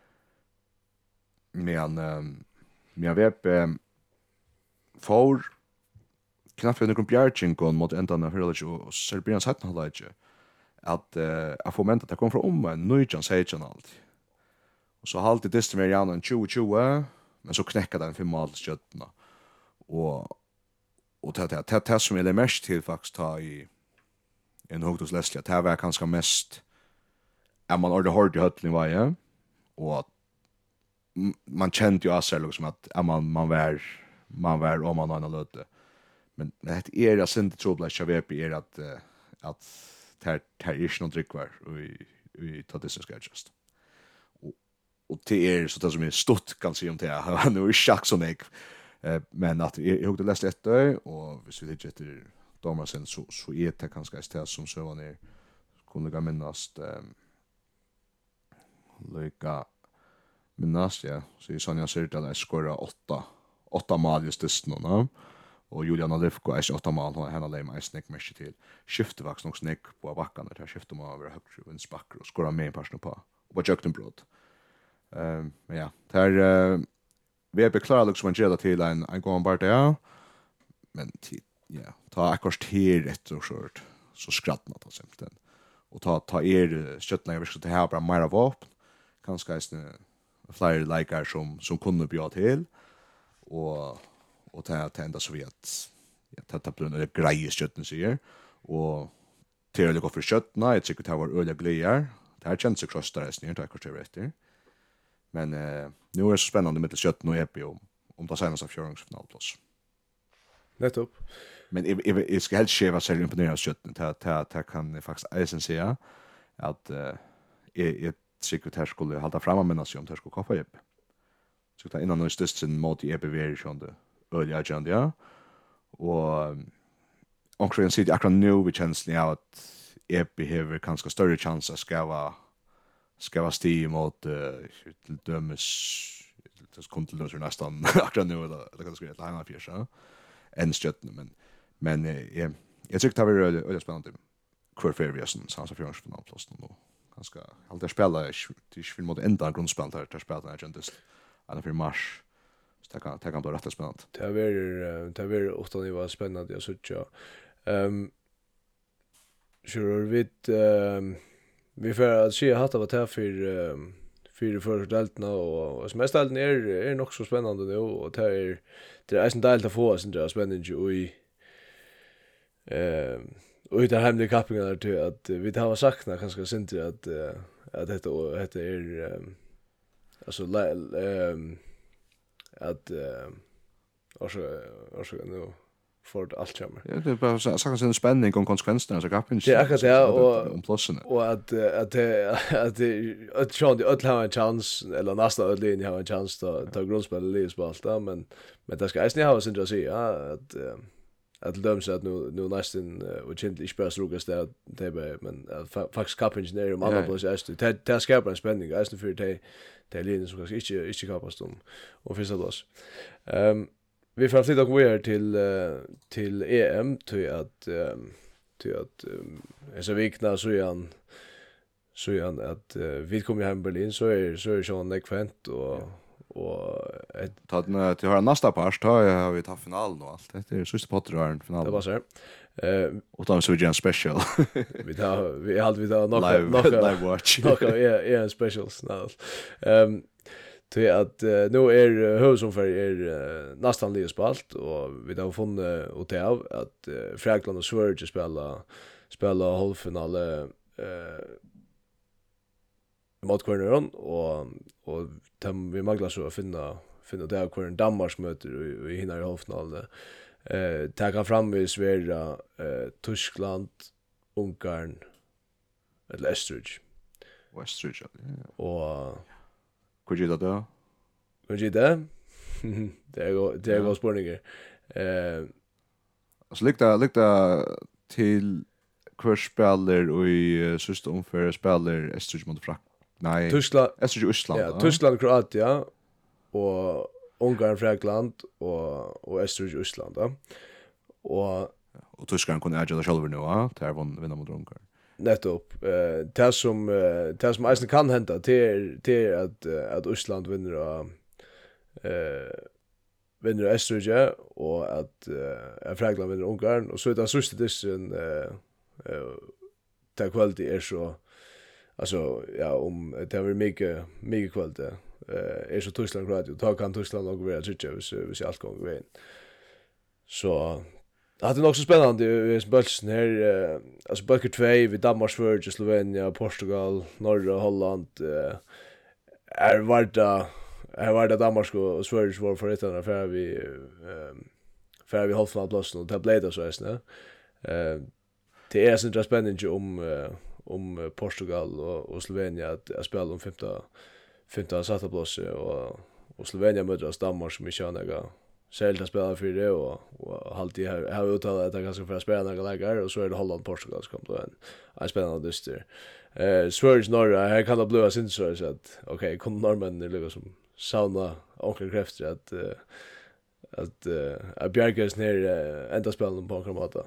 men men webb for knappt för någon bjärching kon mot ändarna för det och Serbien satt han lite att uh, att få mentat att komma från om en nyjan säger allt. Och så halt det det mer gärna en tjugo tjugo men så knäckade den för mål skötna. Och och det det det som är det mest till faktiskt ta i en Hogtos Leslie att här var kanske mest är man ordet hårt i höllning var ja och man kände ju alltså liksom att är man man var man var om man har en löte. Men det är det synd tror jag ska vi är att att tar tar är inte drick var vi vi tar det så ska just. Och och det är så det som är stort kan se om det här nu är schack som jag eh men att jag hade läst det och hvis vi det heter Domarsen så så är det kanske det som så var ner kunde gå minnast eh lika minnast ja så är Sonja Syrta där skora åtta åtta mål just det nu och Juliana Lefko är åtta mål och henne lämnar en snack mesh till skifte vax nog snack på backarna där skifte man över högt och spackar och skora med en person på och på Jökten brott. Ehm men ja där vi är beklara liksom en gela till en en gång bara där men ja ta akkurat här rätt och short så skrattnar det simpelt och ta ta er köttlingar vi ska ta här bara mer vapen kanske är flyer likar som som kunde bli till och och ta ta ända så vi att ja ta ta på den grejer kötten säger och till att gå för köttna, jag tycker det var öliga glädjer. Det här känns ju krossar det snart, jag tror det. Men eh, nu är det så spännande med köttna och E P om om det senaste fjärdingsfinalplats. Nettopp. Men jag, jag, jag ska helst skeva sig imponerad av köttna. Det, det, det kan jag faktiskt eisen säga att eh, jag, jag tycker att det här skulle hålla fram med oss om det här skulle koppa E P. Så det innan och störst sin mot E P V är ju det öliga agenda, ja. Och omkring sitter akkurat nu vi känslan av att E P har kanske större chans att skava skava sti mot uh, till dömes det kommer till dömes nästan akkurat nu eller det kan skriva till hemma fjärsa än stjärten men men eh, jag jag tycker det var väldigt spännande kvar för vi som så för oss på plats nu ganska allt spela till film mot ända grundspel där där spelar jag inte alla för mars så det kan det kan bli rätt spännande. Det var det var också det var spännande jag såg. Ehm Sure vi ehm vi får att se att det var där för för för deltna och som mest delten är är nog så spännande nu och det är det är en del att få sen det är spännande och i ehm och det hemliga kappingar till att vi har sagt när kanske sent att att detta detta är alltså ehm att alltså alltså nu för allt kommer. Ja, det är bara så sagt en spänning om konsekvenserna så kappen. Det är akkurat det och om plussen. Och att att att att Sean det att ha en chans eller nästan att linje ha en chans att ta grundspel i spalta men men det ska ju ha sin att säga att att döms att nu nu nästan och inte spelas rugas där det men faktiskt kappen är om andra plus är det det skapar en spänning är för det det linjen som kanske inte inte kapas dem och finns det oss. Ehm vi får flytta över till uh, till E M till att um, till att um, så vikna så igen så igen att uh, vi kommer hem till Berlin så är så är Sean Neckfent och och ett ta den till höra nästa part då har vi tagit finalen och allt. Det är sista potter är en final. Det var så. Eh och då så vi en special. vi tar vi hade vi tar några några live watch. Några är är en special snart. Ehm till att uh, nu är uh, huvudsom är uh, nästan lite spalt och vi har funnit och det av att uh, Frankland och Sverige spela spela halvfinal eh uh, mot Corneron och och tam vi maglar så att finna finna där kvar en Danmark möter i hinner i halvfinal. Eh ta kan fram med Sverige, eh Tyskland, Ungarn eller Österrike. Österrike. Och Kunde det då? Kunde det? Det är det är god spårningar. Eh så lukta lukta till kvartspelar och i sista omför spelar Österrike mot Frankrike. Nej. Tyskland, Österrike Ryssland. Ja, Tyskland, Kroatien och Ungarn, Frankland och och Österrike Ryssland då. Och och Tyskland kunde äga det själva nu, va? Där vann vinna mot Ungarn. Nettopp. Eh det som det som Eisen kan hända till till att att Ryssland vinner av eh vinner Österrike och att eh Frankland vinner Ungarn och så är det sista dissen eh eh där kvalitet är så alltså ja om det har mycket mycket kvalitet eh är så Tyskland Kroatien då kan Tyskland nog vara tjugo så vi ser allt gånger vägen. Så det är också spännande i Bölsen här alltså Bölker två vid Danmark, Sverige, Slovenien, Portugal, Norge, Holland eh är varda är varda Danmark och Sverige var för ett andra för vi eh för vi halvfinalplatsen och det blev det så här eh det är så intressant om om Portugal och, och Slovenien att, att spela om femta femta satta plats och och Slovenien möter Danmark som inte har några särskilt spelare för det och och alltid har har uttalat att det kanske för att spela några läger och så är det Holland Portugal som kommer då en en spännande dyster. Eh Sverige Norge här kan det bli så så att okej kom norrmän det ligger som sauna onkel krafter att uh, att uh, att Bjärkes ner uh, ända spelen på Kramata.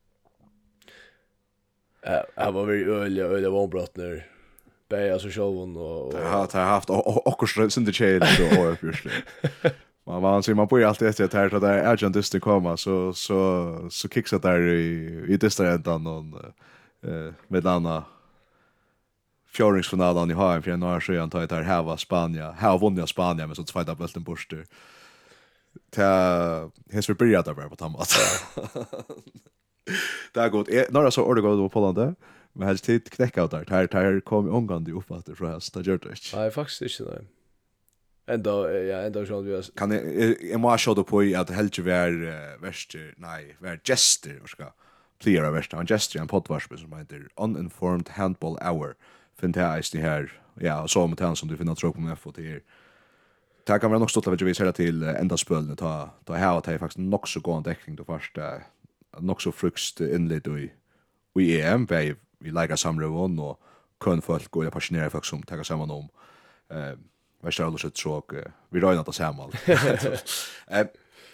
Ja, jag var väl öliga öliga vånbrottner. Bäja så självon och det har det har haft och synd det chade så obviously. Man man ser man på allt det att här så där agent just komma så så så kicksar där i i distansen någon eh med Anna fjärdingsfinalen i H M för några år antar jag där här var Spanien. Här vann jag Spanien med så tvåa bulten borster. Ta häs vi började där på Tammat. Det är gott. Några så ordet går på landet. Men helst tid knäcka ut där. Här här kom ångande upp att det från häst. Det gör det inte. Nej, faktiskt inte nej. Ända ja, ända så vi kan jag jag måste show på att helt ju vär värst nej, vär gesture och ska player värst en gesture en podcast som heter Uninformed Handball Hour. Fantastiskt här. Ja, så med han som du finner tråk på med för det. Det kan vara nog stort att vi ser till ända spölne ta ta här att det är faktiskt nog så god täckning då första nog så frukst inled i vi är en vi vi lägger samråd och kan folk gå och passionera folk som tar samman om eh vad ska alltså tråk vi rör inte samman. Eh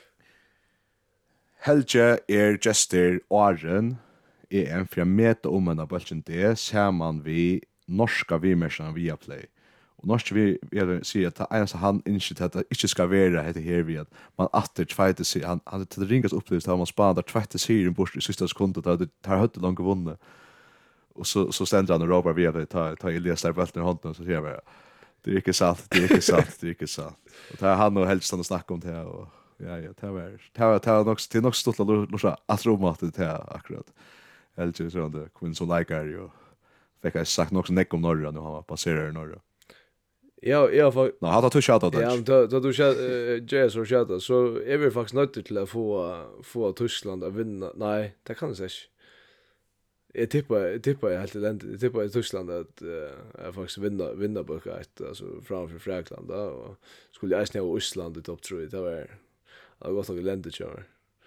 Helge är gestor Aren är en för meta om en bulten det samman vi norska vimersen via play. Och norsk vi vill se att en så han inte att det inte ska vara heter här vi att man åter fighter sig han hade till ringas upplevs har man spanar tvätta sig i bort i sista sekunden att det tar hött långt vunnit. Och så så ständer han och ropar vi att ta ta Elias där bulten i handen så ser vi det är inte sant, det är inte sant, det är inte sant. Och det han och helst han snackar om det och ja ja, det var det var det var också till också stort lossa att roma att det akkurat. Helst så det kom så like är ju fick jag sagt också neck om norra nu han var passerar i norra. Ja, ja för nå hade du chattat det. Ja, då då du chat Jazz och chatta så är vi faktiskt nöjda till att få få Tyskland att vinna. Nej, det kan jag säga. Jag tippar jag tippar helt elendigt. Jag tippar i Tyskland att jag faktiskt vinna vinna på ett alltså framför Frankrike då och skulle jag snäva Ryssland i topp tre det var det har gått något elendigt kör.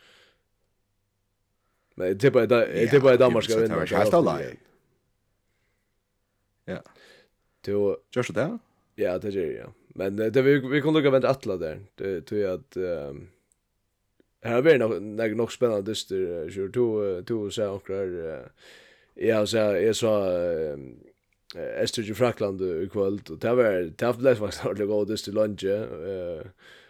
Men jag tippar det jag tippar Danmark ska vinna. Helt alls. Ja. Då just det. Ja, det gör jag. Men det vi vi kommer nog vänta attla där. Det tror jag att ehm här blir nog nog nog spännande dyster kör två två så och ja så är så Ester i Frankland i kväll och det var det har blivit faktiskt att gå dyster lunch eh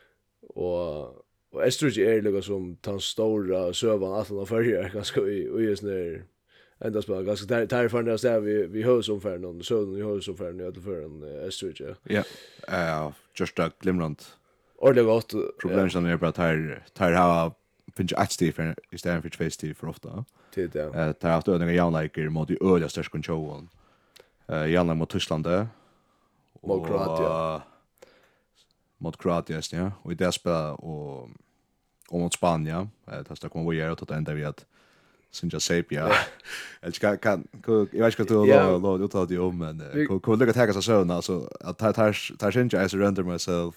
och och Ester är det som tar stora servern att han förger ganska i och just när ända spela ganska där där för oss där vi vi hör som för någon så vi hör som för någon för en Ester. Ja. Eh just a glimrant. Ordentligt gott. Problemet som är bara tar tar ha finns ett Steve istället för face Steve för ofta. Till det. Eh tar haft öden jag liker mot de öliga störst kontroll. Eh gärna mot Tyskland där. Mot Kroatien. Mot Kroatien ja. Och i det spelar och och mot Spanien. Eh det ska komma vi göra att ända vi att Sinja Sapia. Jag ska kan jag vet inte hur låt låt ta det om men kommer lägga tagga så alltså att tar tar tar Sinja as render myself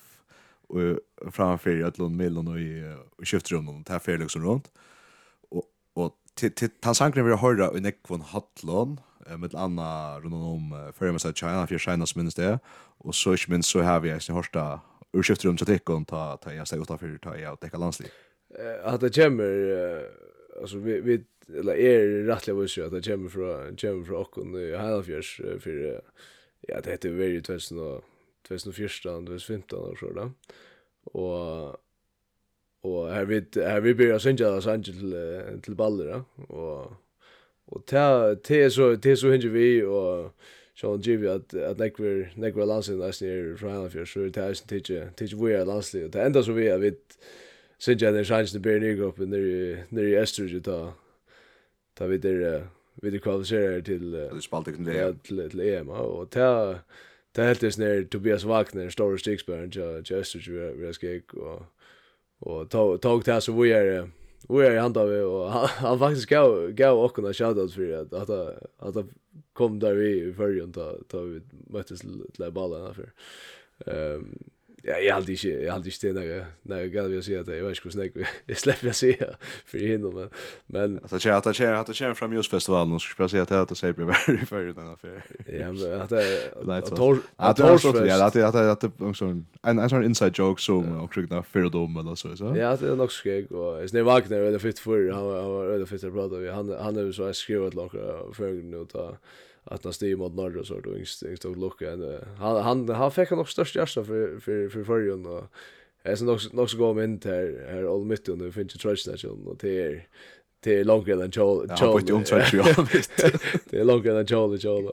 och framför att lån mellan och i skiftrummet och tar fel liksom runt. Och och till till Tansankren vill höra i Nekvon Hatlon med Anna runt om för mig så att China för China som minst det och så är men så har vi i första ur skiftrummet så det kan ta ta jag säger utanför ta jag täcka landslig. Eh att det kommer alltså vi vi eller är rättliga visst att det kommer från kommer från och i Halfjärs för ja det heter very tjugo och tjugohundrafjorton tjugohundrafemton och så där. Och och här vi här vi börjar sänka oss till till baller och och ta te så te så hinner vi och så ger vi att att när vi när vi lansen nästan är från Halfjärs så det är inte till till vi är landslig det enda så vi är vid sänka den chansen till Bernard gruppen när när i Ester ta ta vi där vi det kvalificerar till det spaltet till till E M och ta ta helt det när Tobias Wagner stora sticksbärn jag just ju vi ska och och ta tog det så vi är vi är handa vi och han faktiskt gav gav och kunna shoutout för att att att kom där vi förrjun ta ta vi möttes till bollen för ehm ja, jag hade inte jag hade inte när när jag gav jag säga att jag vet inte hur snägt jag släpper jag säga för hinner men men alltså jag att jag att jag från Musfestivalen och ska säga att det säger vi väldigt för den affär. Ja, men att det att tor att tor ja att att att att sån en en sån inside joke som och tryckna för dom eller så så. Ja, det är nog skeg och är snä Wagner eller fit för han var eller fit att prata vi han han är så skrivit långa för nu ta att han styr mot norr och så då instängt och lucka han han han fick nog störst hjärta för för för förrjun och är så nog nog så gå med in här här all mitt under finns ju tröstnation och det är det är långre än Joel Joel det är långre än Joel Joel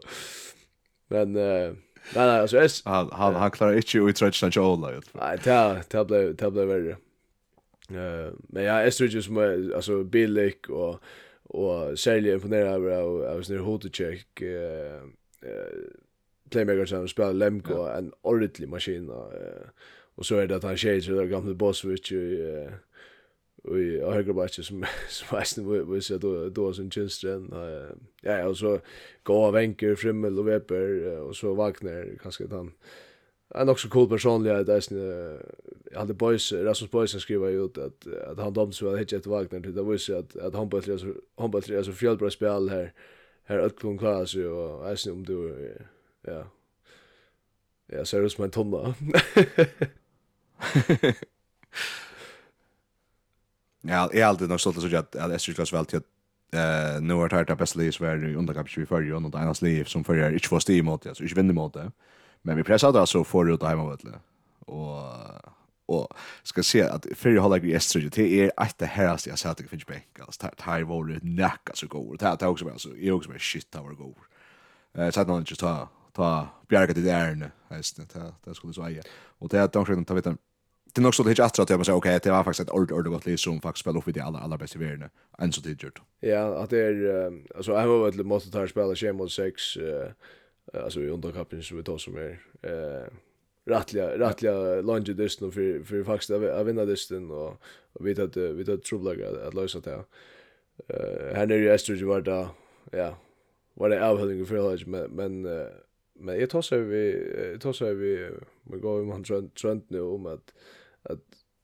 men nej nej alltså är han han han klarar inte ut tröstnation Joel nej ta ta blev ta blev värre eh men ja Estridge som alltså billig och och särskilt imponerad av av av sån här hotecheck eh eh playmaker som spelar Lemko ja. En ordentlig maskin eh och så är det att han shades det gamla Boswich i i högerbacken som som västen vi så då då som Chinstrand ja och så går Wenker Frimmel och Weber och så Wagner kanske han en också cool personlighet där är jag hade boys Rasmus Boysen skriva ut att att han dömde så att hit ett Wagner till det var så att att han på ett så han på ett så fjällbra spel här här öllklon klass och jag syns om du ja ja så är det som en tonna ja jag alltid nog stolt så att att Estrid klass väl till eh nu har tagit bäst liv så är underkapp i förra och Danas liv som förra inte får stim mot alltså inte vinner mot det. Men vi pressade alltså för ut hemma vet du. Och och ska se att för hålla i Estrid det är att det här jag sa att det finns bänk alltså här var det nacka så går det här också alltså jag också med shit tower går. Eh så att någon just ta ta bjärka det där häst det det skulle så säga. Och det att de tar vet det är nog så det är att jag säga okej det var faktiskt ett ord ord gott som faktiskt spelar upp i det alla alla bästa världen än så det gjort. Ja, att det är alltså jag har väl måste ta spela tjugo mot sex eh alltså i underkappen så vi tar som är eh rättliga rättliga lunge distan för för faktiskt att vinna distan och och vi att vi att trubbla att lösa det. Eh här är ju Estrid var där ja var det avhållning för men men men jag tar så vi jag tar så vi vi går ju man trend nu om att att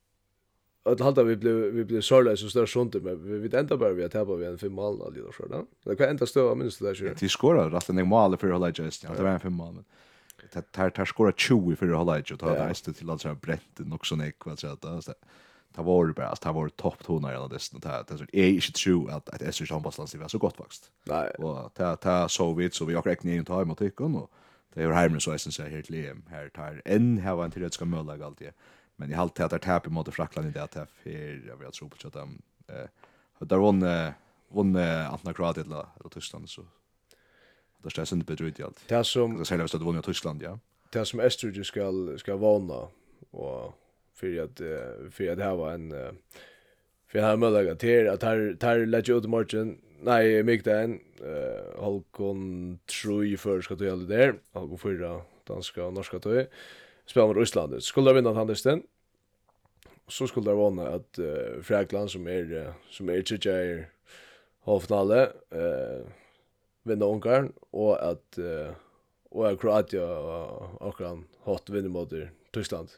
att halta vi blev vi blev sålda så stör sånt men vi vet inte bara vi att tappa vi en fem mål alltså då så där. Det kan inte stå minst där så. De skorar rätt en mål för hålla just. Det var en fem mål men det tar tar skora tjugo för hålla ju och ta det nästa till att så brett nog så nek vad så att det ta var bara ta var topp tonar eller det sånt här. Det är inte true att att Estrid handbollsland var så gott faktiskt. Nej. Och ta ta så vid så vi har räknat in ta emot tycker och det är här med så är det helt lem här tar en har en till det ska mölla alltid. Men i halt att det tappar mot Frackland i det att för jag vill tro på att de eh där vann vann Antna Kroatien eller eller Tyskland så då står det inte bedrövligt allt. Det som det säger att det vann Tyskland ja. Det som Estrid ska ska vanna och för att för att det här var en för här möjliga till att här tar lägga ut margin nej mig den eh Halkon Trui för ska du alla där Halkon förra danska och norska då spelar mot Ryssland skulle vinna handisten så skulle det vara att uh, Frankland som är uh, som är tredje halvfinale eh vinna Ungarn och att uh, och att Kroatien och Ukraina hot vinner mot Tyskland.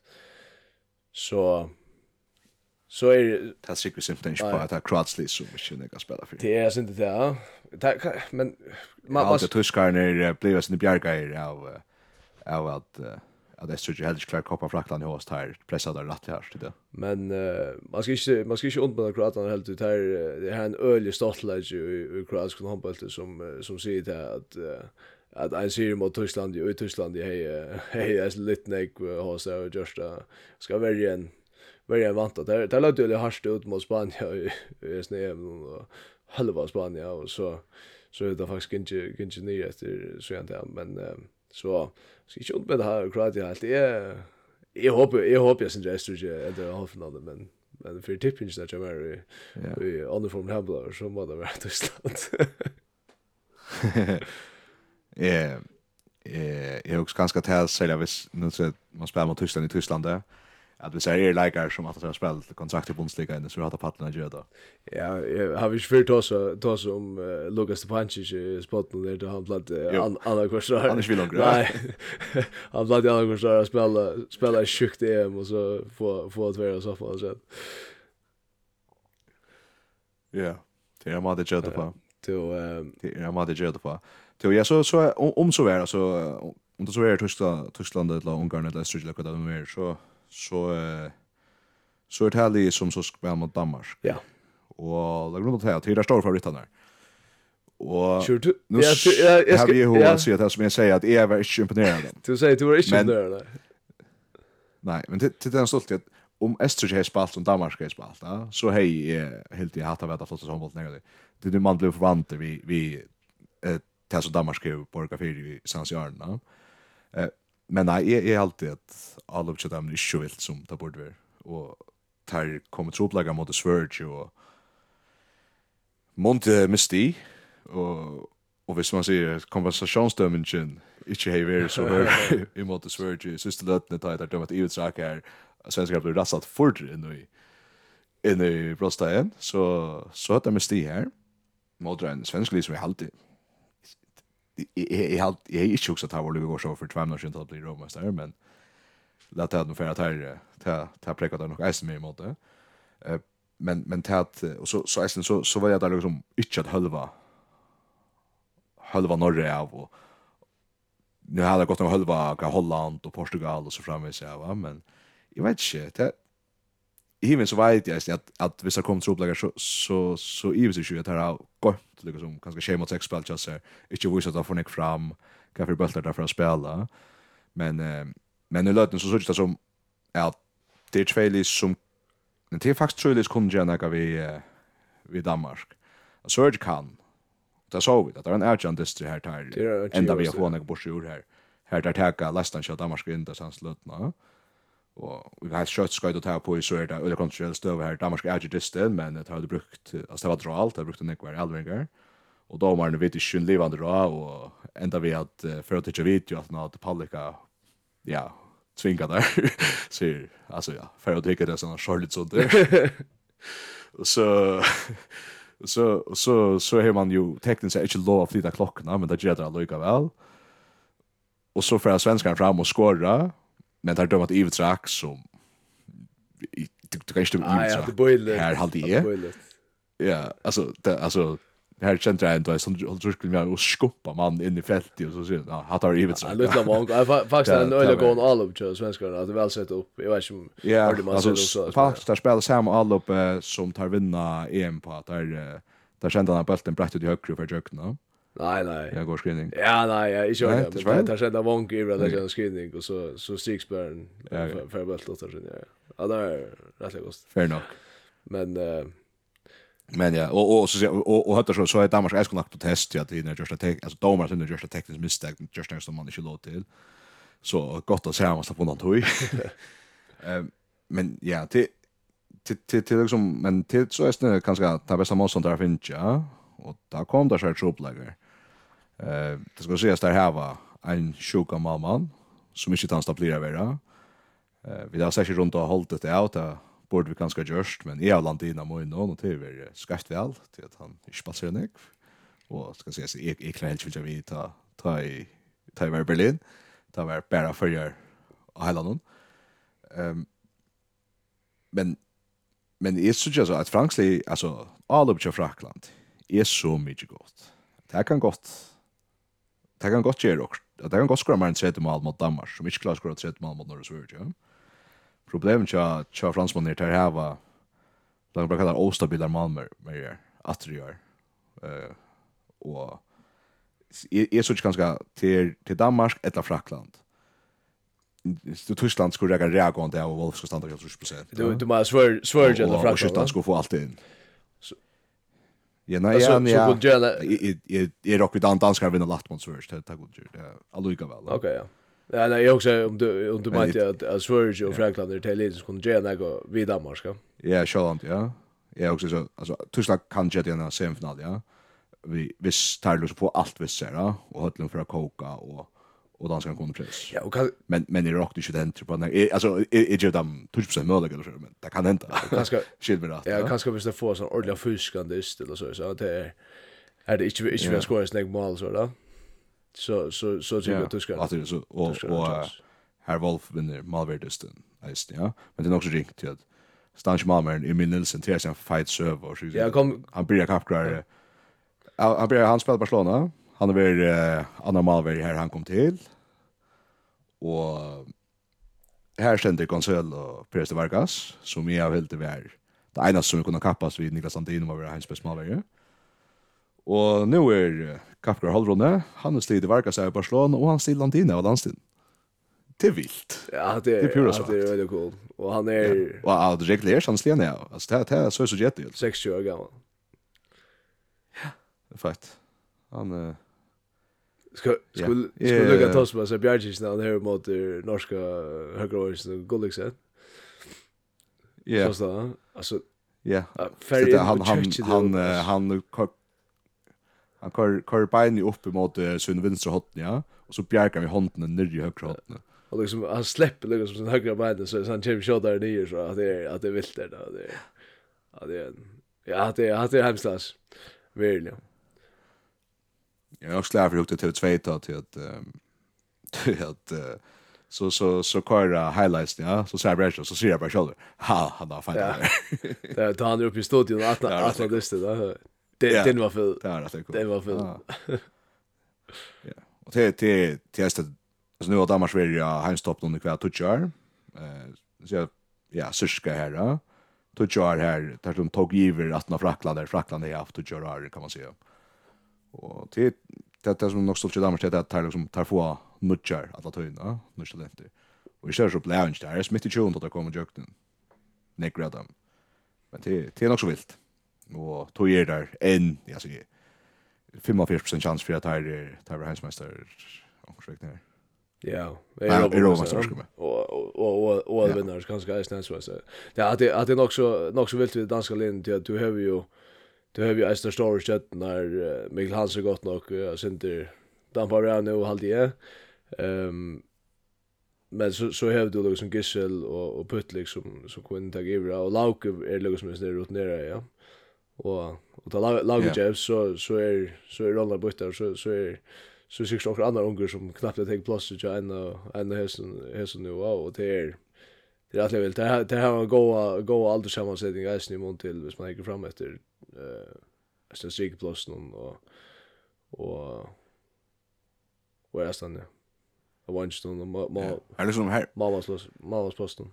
Så så är det det säkert simpelt på att Kroatien som inte kan spela för. Det är inte det. Det men man måste tyskarna är blev sen bjärgar av av att att det skulle helt klart koppa Frackland i host här pressade rätt här till det. Men uh, man ska inte man ska inte undvika Kroatien helt ut här det här en ölig startläge i kroatiska handboll som som säger det att uh, att en serie mot Tyskland i Tyskland hej hej är lite nek host och just ska välja en välja en vant att det det låter ju harst ut mot Spanien i i snäv och halva Spanien och så så är det faktiskt inte inte ner efter så jag men uh, så ska inte ut med det här Kroatien helt det är jag hoppas jag hoppas jag syns Estrid är det halvfinalen men men för tipping så att jag är i under form handboll så må det vara Tyskland. Eh eh jag också ganska täl sälja vis nu så man spelar mot Tyskland i Tyskland där att vi säger likar som att ha spelat kontrakt i Bundesliga så har det patlarna gör då. Ja, jag har ju för tosa tosa om Lukas Stepancic i spotten där han platt andra kursar. Han är ju långt. Nej. Han platt andra kursar att spela spela sjukt E M och så få få två och så får så. Ja, det är man det gör det på. Till det är man det gör det på. Till jag så så om så är så om det så är Tyskland Tyskland eller Ungarn eller Österrike eller vad det är så så eh så är det här som så spelar mot Danmark. Ja. Och det grundar till att det står favoriten där. Och sure, nu jag jag ska ju se att det som jag säger att är väldigt imponerad. Du säger du är inte imponerad. Nej, men det det är stolt att om Österrike har spelat som Danmark har spelat, ja, så hej helt i hatta vet att flotta handboll negativt. Det är man blev förvant vi vi eh tas och Danmark ska borga för i Sansiarna. Eh men nej är är alltid att alla uppsätta dem är ju vilt som ta bort vi och tar kommer troplaga mot Sverige och Monte Misty och och hvis man säger kompensationsdömningen inte har varit så här i måte Sverige sista lötne tar det dömt utsak här svenskar blir rassat fort in i in i brostaden så så att det Misty här mot en svensk liksom är alltid jag har jag är inte också att ha varit går så för två månader sedan att bli romästare men låt det nog för att här ta ta präcka det nog äst med mot det men men tät och så så ästen så så var jag där liksom inte att halva halva norra av och nu har det gått några halva Holland och Portugal och så framvis ja va men jag vet inte det even så vet jag att att vissa kommer tropläggar så så så i vis ju att det har gått liksom ganska schema sex spel just så inte visat att få nick fram kan för bultar där för att spela men eh, men nu låter det så så det som att det är två som men det är faktiskt tror jag kunde gärna vi vi Danmark och så kan det så vi att det är en urgent distri här där ända vi får några borsjor här här där täcka lastan så Danmark in där sans lutna och vi har kört skott att ta på i så är det eller kontroll stöv här Danmark är ju distant men det har det brukt alltså det var dra allt det brukte nick var Elringer och då var det vet ju levande dra och ända vi att för att det video att nå att Pallika ja tvinga där så alltså ja för att det är såna Charlotte så där så så så så har man ju tekniskt sett inte lov att flytta klockorna men det gör det lika väl och så för svenskarna fram och skåra men det har dömat i track som du kan inte i här hade jag ja alltså det alltså här känner jag ändå som håller skulle med och skoppa man in i fältet och så så ja har det givet så. Ja, lite många. Jag faktiskt en öle gå all upp till svenskarna att det väl sett upp. Jag vet inte ja, det man så. Faktiskt där spelar samma all upp som tar vinna E M på att där där kände han bulten brett ut i högre för jökna. Nej nej. Jag går screening. Ja nej, jag kör det. Men där kände Wonk i det där screening och så så Strixburn för bult åt där ja. Ja det är rätt gott. Fair enough. Men men ja och och så och och hade så så är Danmark är skulle på test ja det är just att alltså domar sen just att teknisk misstag just nästan man inte låt till så gott att säga måste på något hoj ehm men ja det till till liksom men till så är det kanske ta bästa motstånd där finns ja och där kom det så här troplägger eh det ska sägas där här var en sjuka mamman som inte kan stapplera vara eh vi har säkert runt och hållit det out borde vi ganska just men är landet innan må in och det är skaft väl till att han inte passerar ner och ska säga sig är klart helt vill vi ta ta i ta i Berlin ta var bara för gör hela någon ehm men men är så just att frankly alltså all upp till Frankland är så mycket gott det kan gott det kan gott göra också det kan gott skrämma en sätt mål mot Danmark som inte klarar skrämma sätt mål mot Norge ja. Problemet är att fransmännen tar här var de brukar kalla ostabila malmer med attriar eh och är så ganska till till Danmark eller Frankland. Så Tyskland skulle räcka reagera där och Wolf ska stanna på tjugo procent. Du du måste svär svär eller Frankland. Och Tyskland skulle få allt in. Ja, nej, ja, ja. Jag är rock vid danskar vinner lagt mot Sverige. Det tar god. Det är allika väl. Okej, ja. Ja, nej, jag också om du om du menar att att Sverige och Frankland är till lite så kunde gärna gå vid Danmark, ska. Ja, Charlotte, ja. Jag också så alltså Tyskland kan ge det en semifinal, ja. Vi vis tar lu på allt vi ser, ja, och höll för att koka och och danskarna kommer press. Ja, och kan men men i rock du skulle inte på när alltså är ju dem tjugo procent möjligt eller så men det kan hända. Kanske skiljer det. Ja, kanske visst det får sån ordentlig fuskande ist eller så så det är är det inte inte vi skorar snägg mål så då. Så så så tycker jag att du ska. Alltså så och och Herr Wolf vinner Malverdisten. Just ja. Men det är också ringt till att Stanch Malmern i Nilsson till sin fight server så ja, kom han börjar kapkra. Han börjar han spelar Barcelona. Han är väl eh, Anna Malver här han kom till. Och här ständer Gonzalo Perez de Vargas som är av helt vär. Det ena som kunde kappas vid Niklas Santino var hans bästa Malver. Och nu är Kapkar Holrone, han är stid i Vargas i Barcelona och han stid Landina och Landstin. Det är vilt. Ja, det är det är väldigt cool. Och han är och ja, det reglerar han slän ja. Alltså det det är så så jätte. sextio år gammal. Ja, det är fakt. Han eh ska skulle skulle lägga toss på så Bjargis när han hör mot norska högerorsen Gullixet. Ja. Så alltså Ja. Färg Så in han och han church han eh, han kor- han kör kör bein upp emot eh, sin vänstra hotn, ja. Och så bjärkar vi handen ner i högra hotn. Och liksom han släpper liksom sin högra ben så så han kommer shot där ner så att det är att det är vilt där då det är ja det är ja att det är att det är hemskt. Verkligen. Jag är också glad för att det två ta till att ehm, till att eh, så så så kör highlights, ja, så ser jag så ser jag bara själv. Ha, han har fan Ja. det. Det tar han upp i studion att Ja, att det är det det då. Det Ja. den var för Det är det. den var för. Ja. Och det det det är alltså nu har Danmark Sverige ja, hans topp under kvar touchar. Eh så ja, syrska här då. Touchar här där de tog giver att när Frackland där Frackland är haft touchar kan man säga. Och det det det som nog stolt i Danmark det att tar liksom tar få nutchar alla tøyna, nu talenter. Och vi kör så på lounge där, är smitt i tjon att det kommer jukten. Negrada. Men det det är nog så vilt. Och tog er där en, jag säger fyrtiofem procent chans för att här är tar vi hemsmästare och så vidare. Ja, det är Robert. Och och och och alla vinnare kanske är snäll så. Det att det att det också också vilt vi danska linjen till att du har ju du har ju Esther Storage chat när Mikael Hansen gott nog jag synter dampar jag nu halt det. Ehm men så så har du liksom Gissel och och Putt liksom som kunde ta Givra och Lauke är liksom snär rutinerade ja. Och och ta Lauke Jeff så så är så är Ronald Butter så så är så syns också andra ungar som knappt har tagit plats i en och en hästen hästen nu och det är det är alltid väl det här det här var gå gå alldeles sammansättning i i mån till hvis man gick fram efter eh alltså strikplåsen och och vad är stan det? Jag var inte stund och Är det som här? Mammas mammas posten.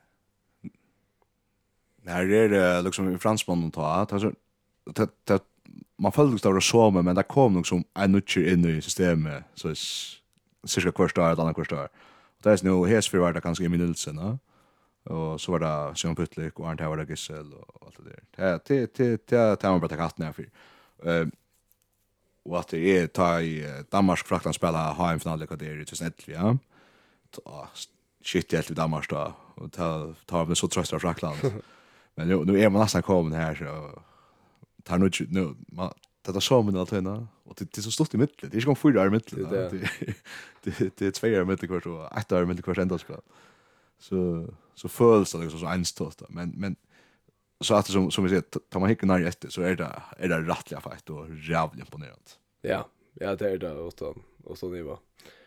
När det är liksom i fransmannen ta att alltså det man följde stora så men det kom nog som en nutcher in i systemet så är cirka kvarst år ett annat kvarst år. Och det är nu häs för vart kanske i minutsen, va? Och så var det Sean Putlik och Arne var det Gissel och allt det där. Det det det tar man bara ta katten för. Eh och att det är ta i Danmark Frackland spela H M-final det är det tjugoelva, ja. Ta shit helt i Danmark då och ta ta med så tröstar Frackland. Men nu nu är man nästan kommit här så tar nu nu man det är så men allt henne och det är så stort i mitten. Det är ju kom fyra i mitten. Det det det är två i mitten kvar så ett i mitten kvar ända spel. Så så föls det liksom så enstort men men så att som som vi ser tar man hickar när efter så är det är det rättliga fight och jävligt imponerande. Ja, ja det är det och så och så nivå.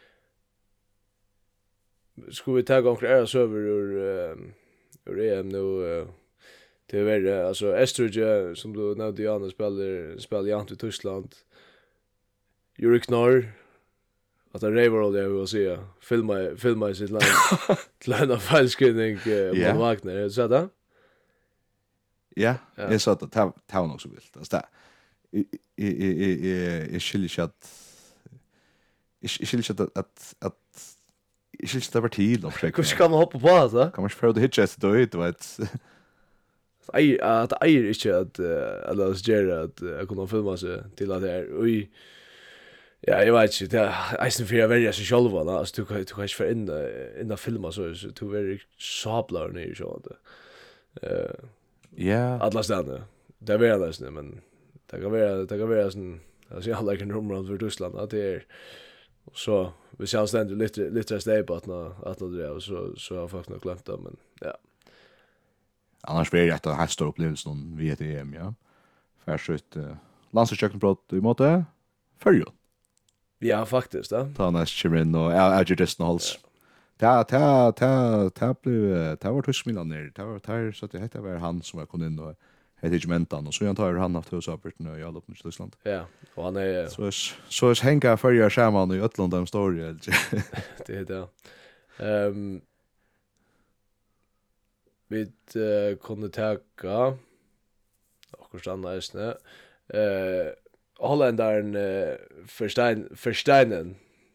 Ska vi ta gång är så över ur ur E M nu det är väl alltså Estrige som du nämnde Janne spelar spelar i Ant i Tyskland. Jurek Knorr att det raver all det vill säga filma filma i sitt land kläna falskning på Wagner så där. Ja, jag sa att det det var nog så vilt. Alltså det i i i i skiljer att i skiljer att att att i skiljer det var till och försöka. Hur ska man hoppa på alltså? Kan man få det hitcha då ut vet. Ai att ai är inte att eller så gör att jag kunde filma sig till att det är oj. Ja, jag vet inte, det är inte för jag väljer sig själv va, alltså du kan du kan inte för in in filma så så du är sablar ner så att eh ja, alla stannar. Det är väl nästan men det kan vara det kan vara sån alltså jag lägger nummer runt för Tyskland att det är så vi ser ständigt lite lite steg på att nå att det så så har jag faktiskt nog glömt det men ja. Annars blir det att ha stor upplevelse någon vid ett E M, ja. Färsut uh, landslagskökenbrott i måte förr. Ja, faktiskt, ja. Ta näst Chirin och Adjudisten Halls. Ta ta ta ta blev ta var tuskmilan ner. Ta var tar så att det heter var han som var kon in och hegementan och så han tar han haft hos Alberten och jag lopp mot Tyskland. Ja, och han är så är så är hänga för jag skärman i Ötland den story. Det är det. Ehm vi uh, kunde taka och stanna i snö. Eh Holländaren uh, Verstein Versteinen.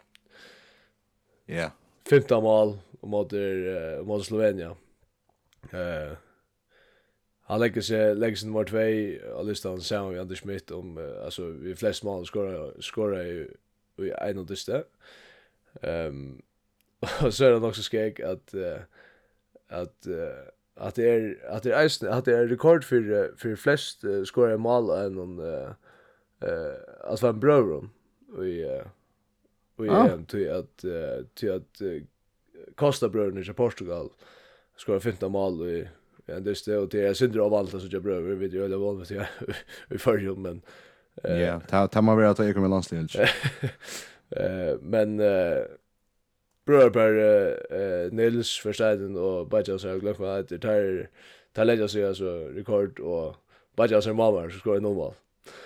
Ja. femton mål mot uh, mot Slovenien. Eh Han lägger sig lägger sig nummer två och listan Sam och Anders Schmidt om uh, alltså vi flest mål skorar skorar i i en av dessa. Ehm och så är det också skeg att uh, att uh, att det är att det är att det är rekord för för flest uh, skorar mål än någon eh uh, alltså en bröron vi uh, vi Ah. är till att uh, till att uh, Costa bröderna i Portugal skorar femton mål i en det är det är synd av allt så jag bröder vi det är vanligt jag vi förr men ja ta ta man väl att jag kommer landsliga eh men uh, bror per uh, Nils Verstappen och Bajas har glömt att det tar tar lägga sig alltså rekord och Bajas är mamma så ska det normalt.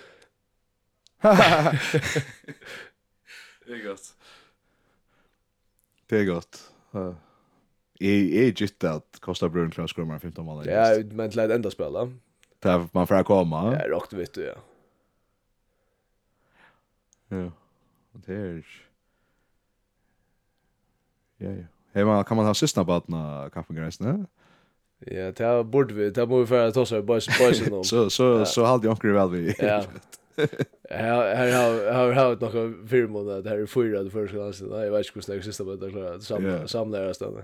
Det är gott. Det är gott. Uh, I är just att Costa Brun klarar skor man femton mål. Ja, men till att ända spela. Där man får komma. Ja, rakt vet du ja. Ja. Det är ja, ja. Hej man, kan man ha sista badna kaffegrejen, ja, det borde vi, det måste vi för att ta så boys boys och så så så hade jag onkel väl vi. Ja. Här här har har har några firmor där är fyra det första chansen. Jag vet inte hur snägt sista badna klara samla samla där stanna.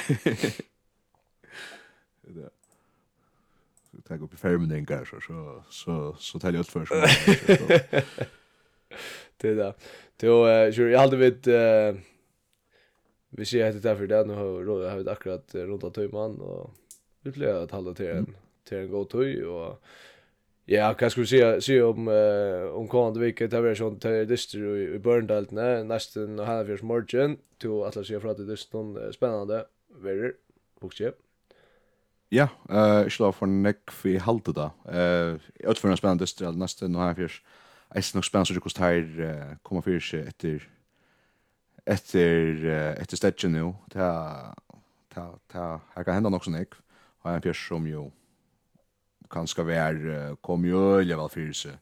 Det. Så tar upp i firmningar så så så så tar jag ut för så. Det där. Då jag hade vet vi ser att det därför det nu har har vi akkurat runt att ta man och ytterligare att hålla till en till en god toy och ja, kan skulle se se om om kommande vecka det var sånt till distru i Burndalt nästan halva fyrs morgon till att läsa för att det är sånt spännande väder bokstäv. Ja, eh uh, slå för neck för halta då. Eh utför en spännande distru nästan halva fyrs. Jag ser nog spännande så kost här komma för sig efter efter efter statchen nu. Ta ta ta här kan hända också neck. Har en fjärs som ju kanske vara kom ju öliga väl för sig.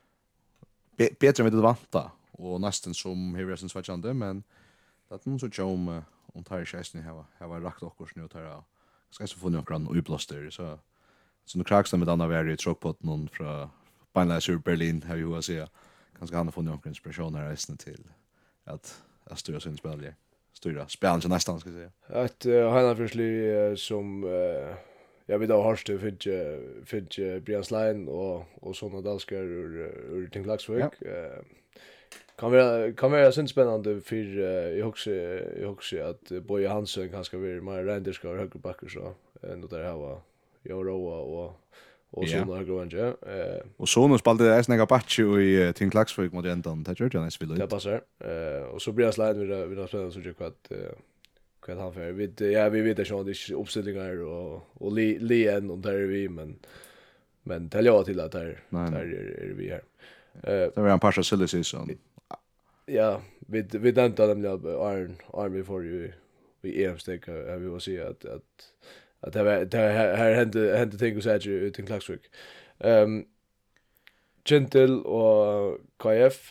Bättre med det vanta och nästan som Harrison Swatchande men det måste ju om om tar chasing här har var rakt också nu tar ska så få några uppblåster så så nu kracks med andra värre truckpot någon från Bangladesh Berlin har ju att säga kanske han har fått några inspirationer resten till att att styra sin spelare. Styra spelen så nästan ska jag säga. Att uh, han har försli som uh, jag vet då har det för för Brians line och och såna dalskar ur ur Ting Laxvik. Ja. Uh, kan vara kan vara så spännande för uh, jag också jag också att Boje Hansen kanske blir mer ränderska och högre backar så ändå där här var jag roa och och så några grönja. Eh och så nu spelade det snäga batch i Ting Laxvik mot ändan. Det gör jag nästan vill. Det passar. Eh och så blir det slide med med spelaren så tycker jag att vad han för vi ja vi vet det så det är uppställningar och och li len och där är vi men men tälja jag till att där där är, är vi här. Eh det var en partial silly season. Ja, vi vi däntar dem där Iron Army för ju vi är steka jag vill säga att att att det var det här hände hände ting och så här ut i Klaxvik. Ehm Gentle och K F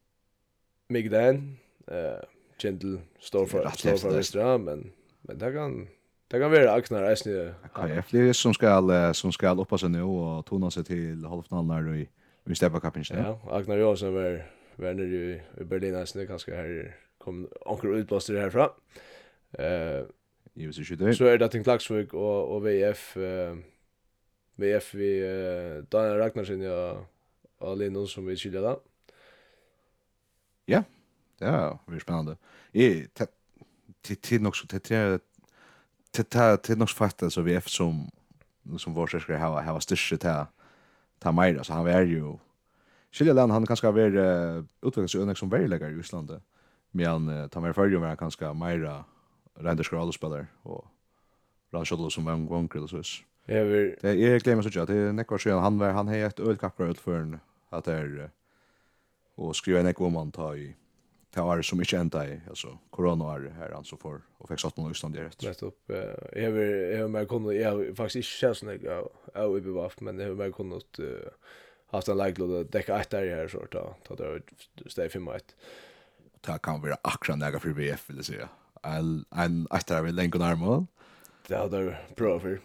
Migdan eh Gentle står för står för restaurang men men det kan det kan vara aknar äsni K F det är som ska som ska uppa sig nu och tona sig till halvfinalen när vi vi steppar cupen. Ja, Agnar Johansson var var nere i Berlin äsni kanske här kom onkel utblåster här fram. Eh ju så ju det. Så är det Ting Klaxvik och och V F eh, V F vi eh, Daniel Ragnarsson ja Alinon som vi skiljer där. Ja. Ja, det är spännande. I till till nog så till till till nog faktiskt så V F som som var så ska ha ha styrke till ta mer så han är ju skiljer han kanske vara utvecklas ju som välläggare i Island. Men ta mer för ju var kanske mer Randers ska alla spelare och Rancholo som var en gångkrill så. Ja, vi det är glömmer så att det är nekvar så han var han har ett ölkappar ut för en att det är och skriva en ekoman ta i ta är som inte ända i alltså corona är här alltså för och fick satt någon Island direkt. Rätt upp. Jag vill jag mer kunde jag faktiskt inte känns några jag vill vara men jag mer kunde att haft en like att täcka ett där här så ta ta det stay fem ett. Det kan vara akkurat näga för V F vill jag säga. En en efter vi länkar närmare. Det hade bra för.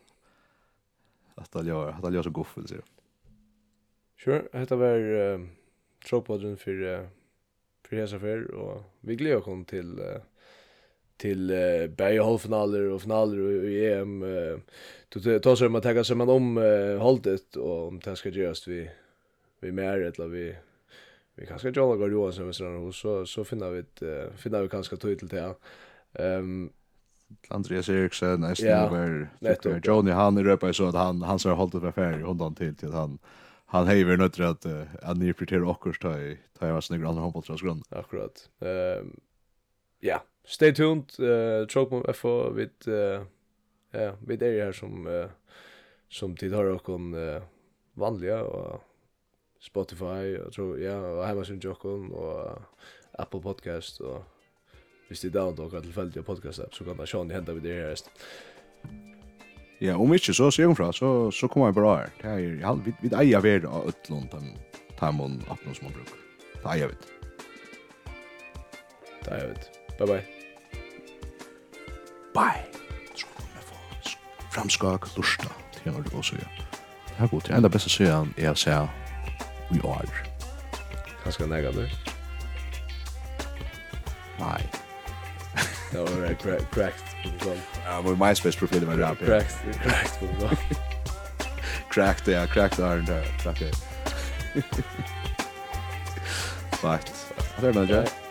Att det gör att det gör så gott vill säga. Sure, det var uh, tropodden för uh, för hela affär och vi glädjer oss till uh, till uh, bäge halvfinaler och finaler i E M. Uh, då tar sig man tänka sig man om uh, hållet och om det ska göras vi vi mer eller vi vi kanske John går ju så så så så finner vi ett uh, finner vi kanske titel till. Ehm Andreas Eriksen nästan Ja, över nettopp, Johnny han är uppe så att han han har hållit med färg undan till till han han häver nöt att uh, att ni prioritera också ta i ta jag snygg andra handbollsras grund. akkurat. Ehm ja, stay tuned. Uh, Tråkmål F O vid uh, ja, vid är här som uh, som tid har och kon uh, vanliga och Spotify och tror ja, och hemma sin Jokon och uh, Apple Podcast och visst det down då kan tillfälliga podcast app så kan det sjön hända vid det här. Ja, om inte så ser jag fra så så kommer jag bra här. Det är jag vid vid eja värd av Utlund Tamon appen som man brukar. Det jag vet. Det jag vet. Bye bye. Bye. Så kommer jag få framskak lusta till när det går så ja. Det här går till enda bästa sägan är att säga we are. Kanske näga det. Nej. Det var right, crack, cracked. Ja, vår MySpace profil var rap. Cracked, cracked. Cracked, ja, cracked är det. Cracked. Fakt. Vad är det, Jay?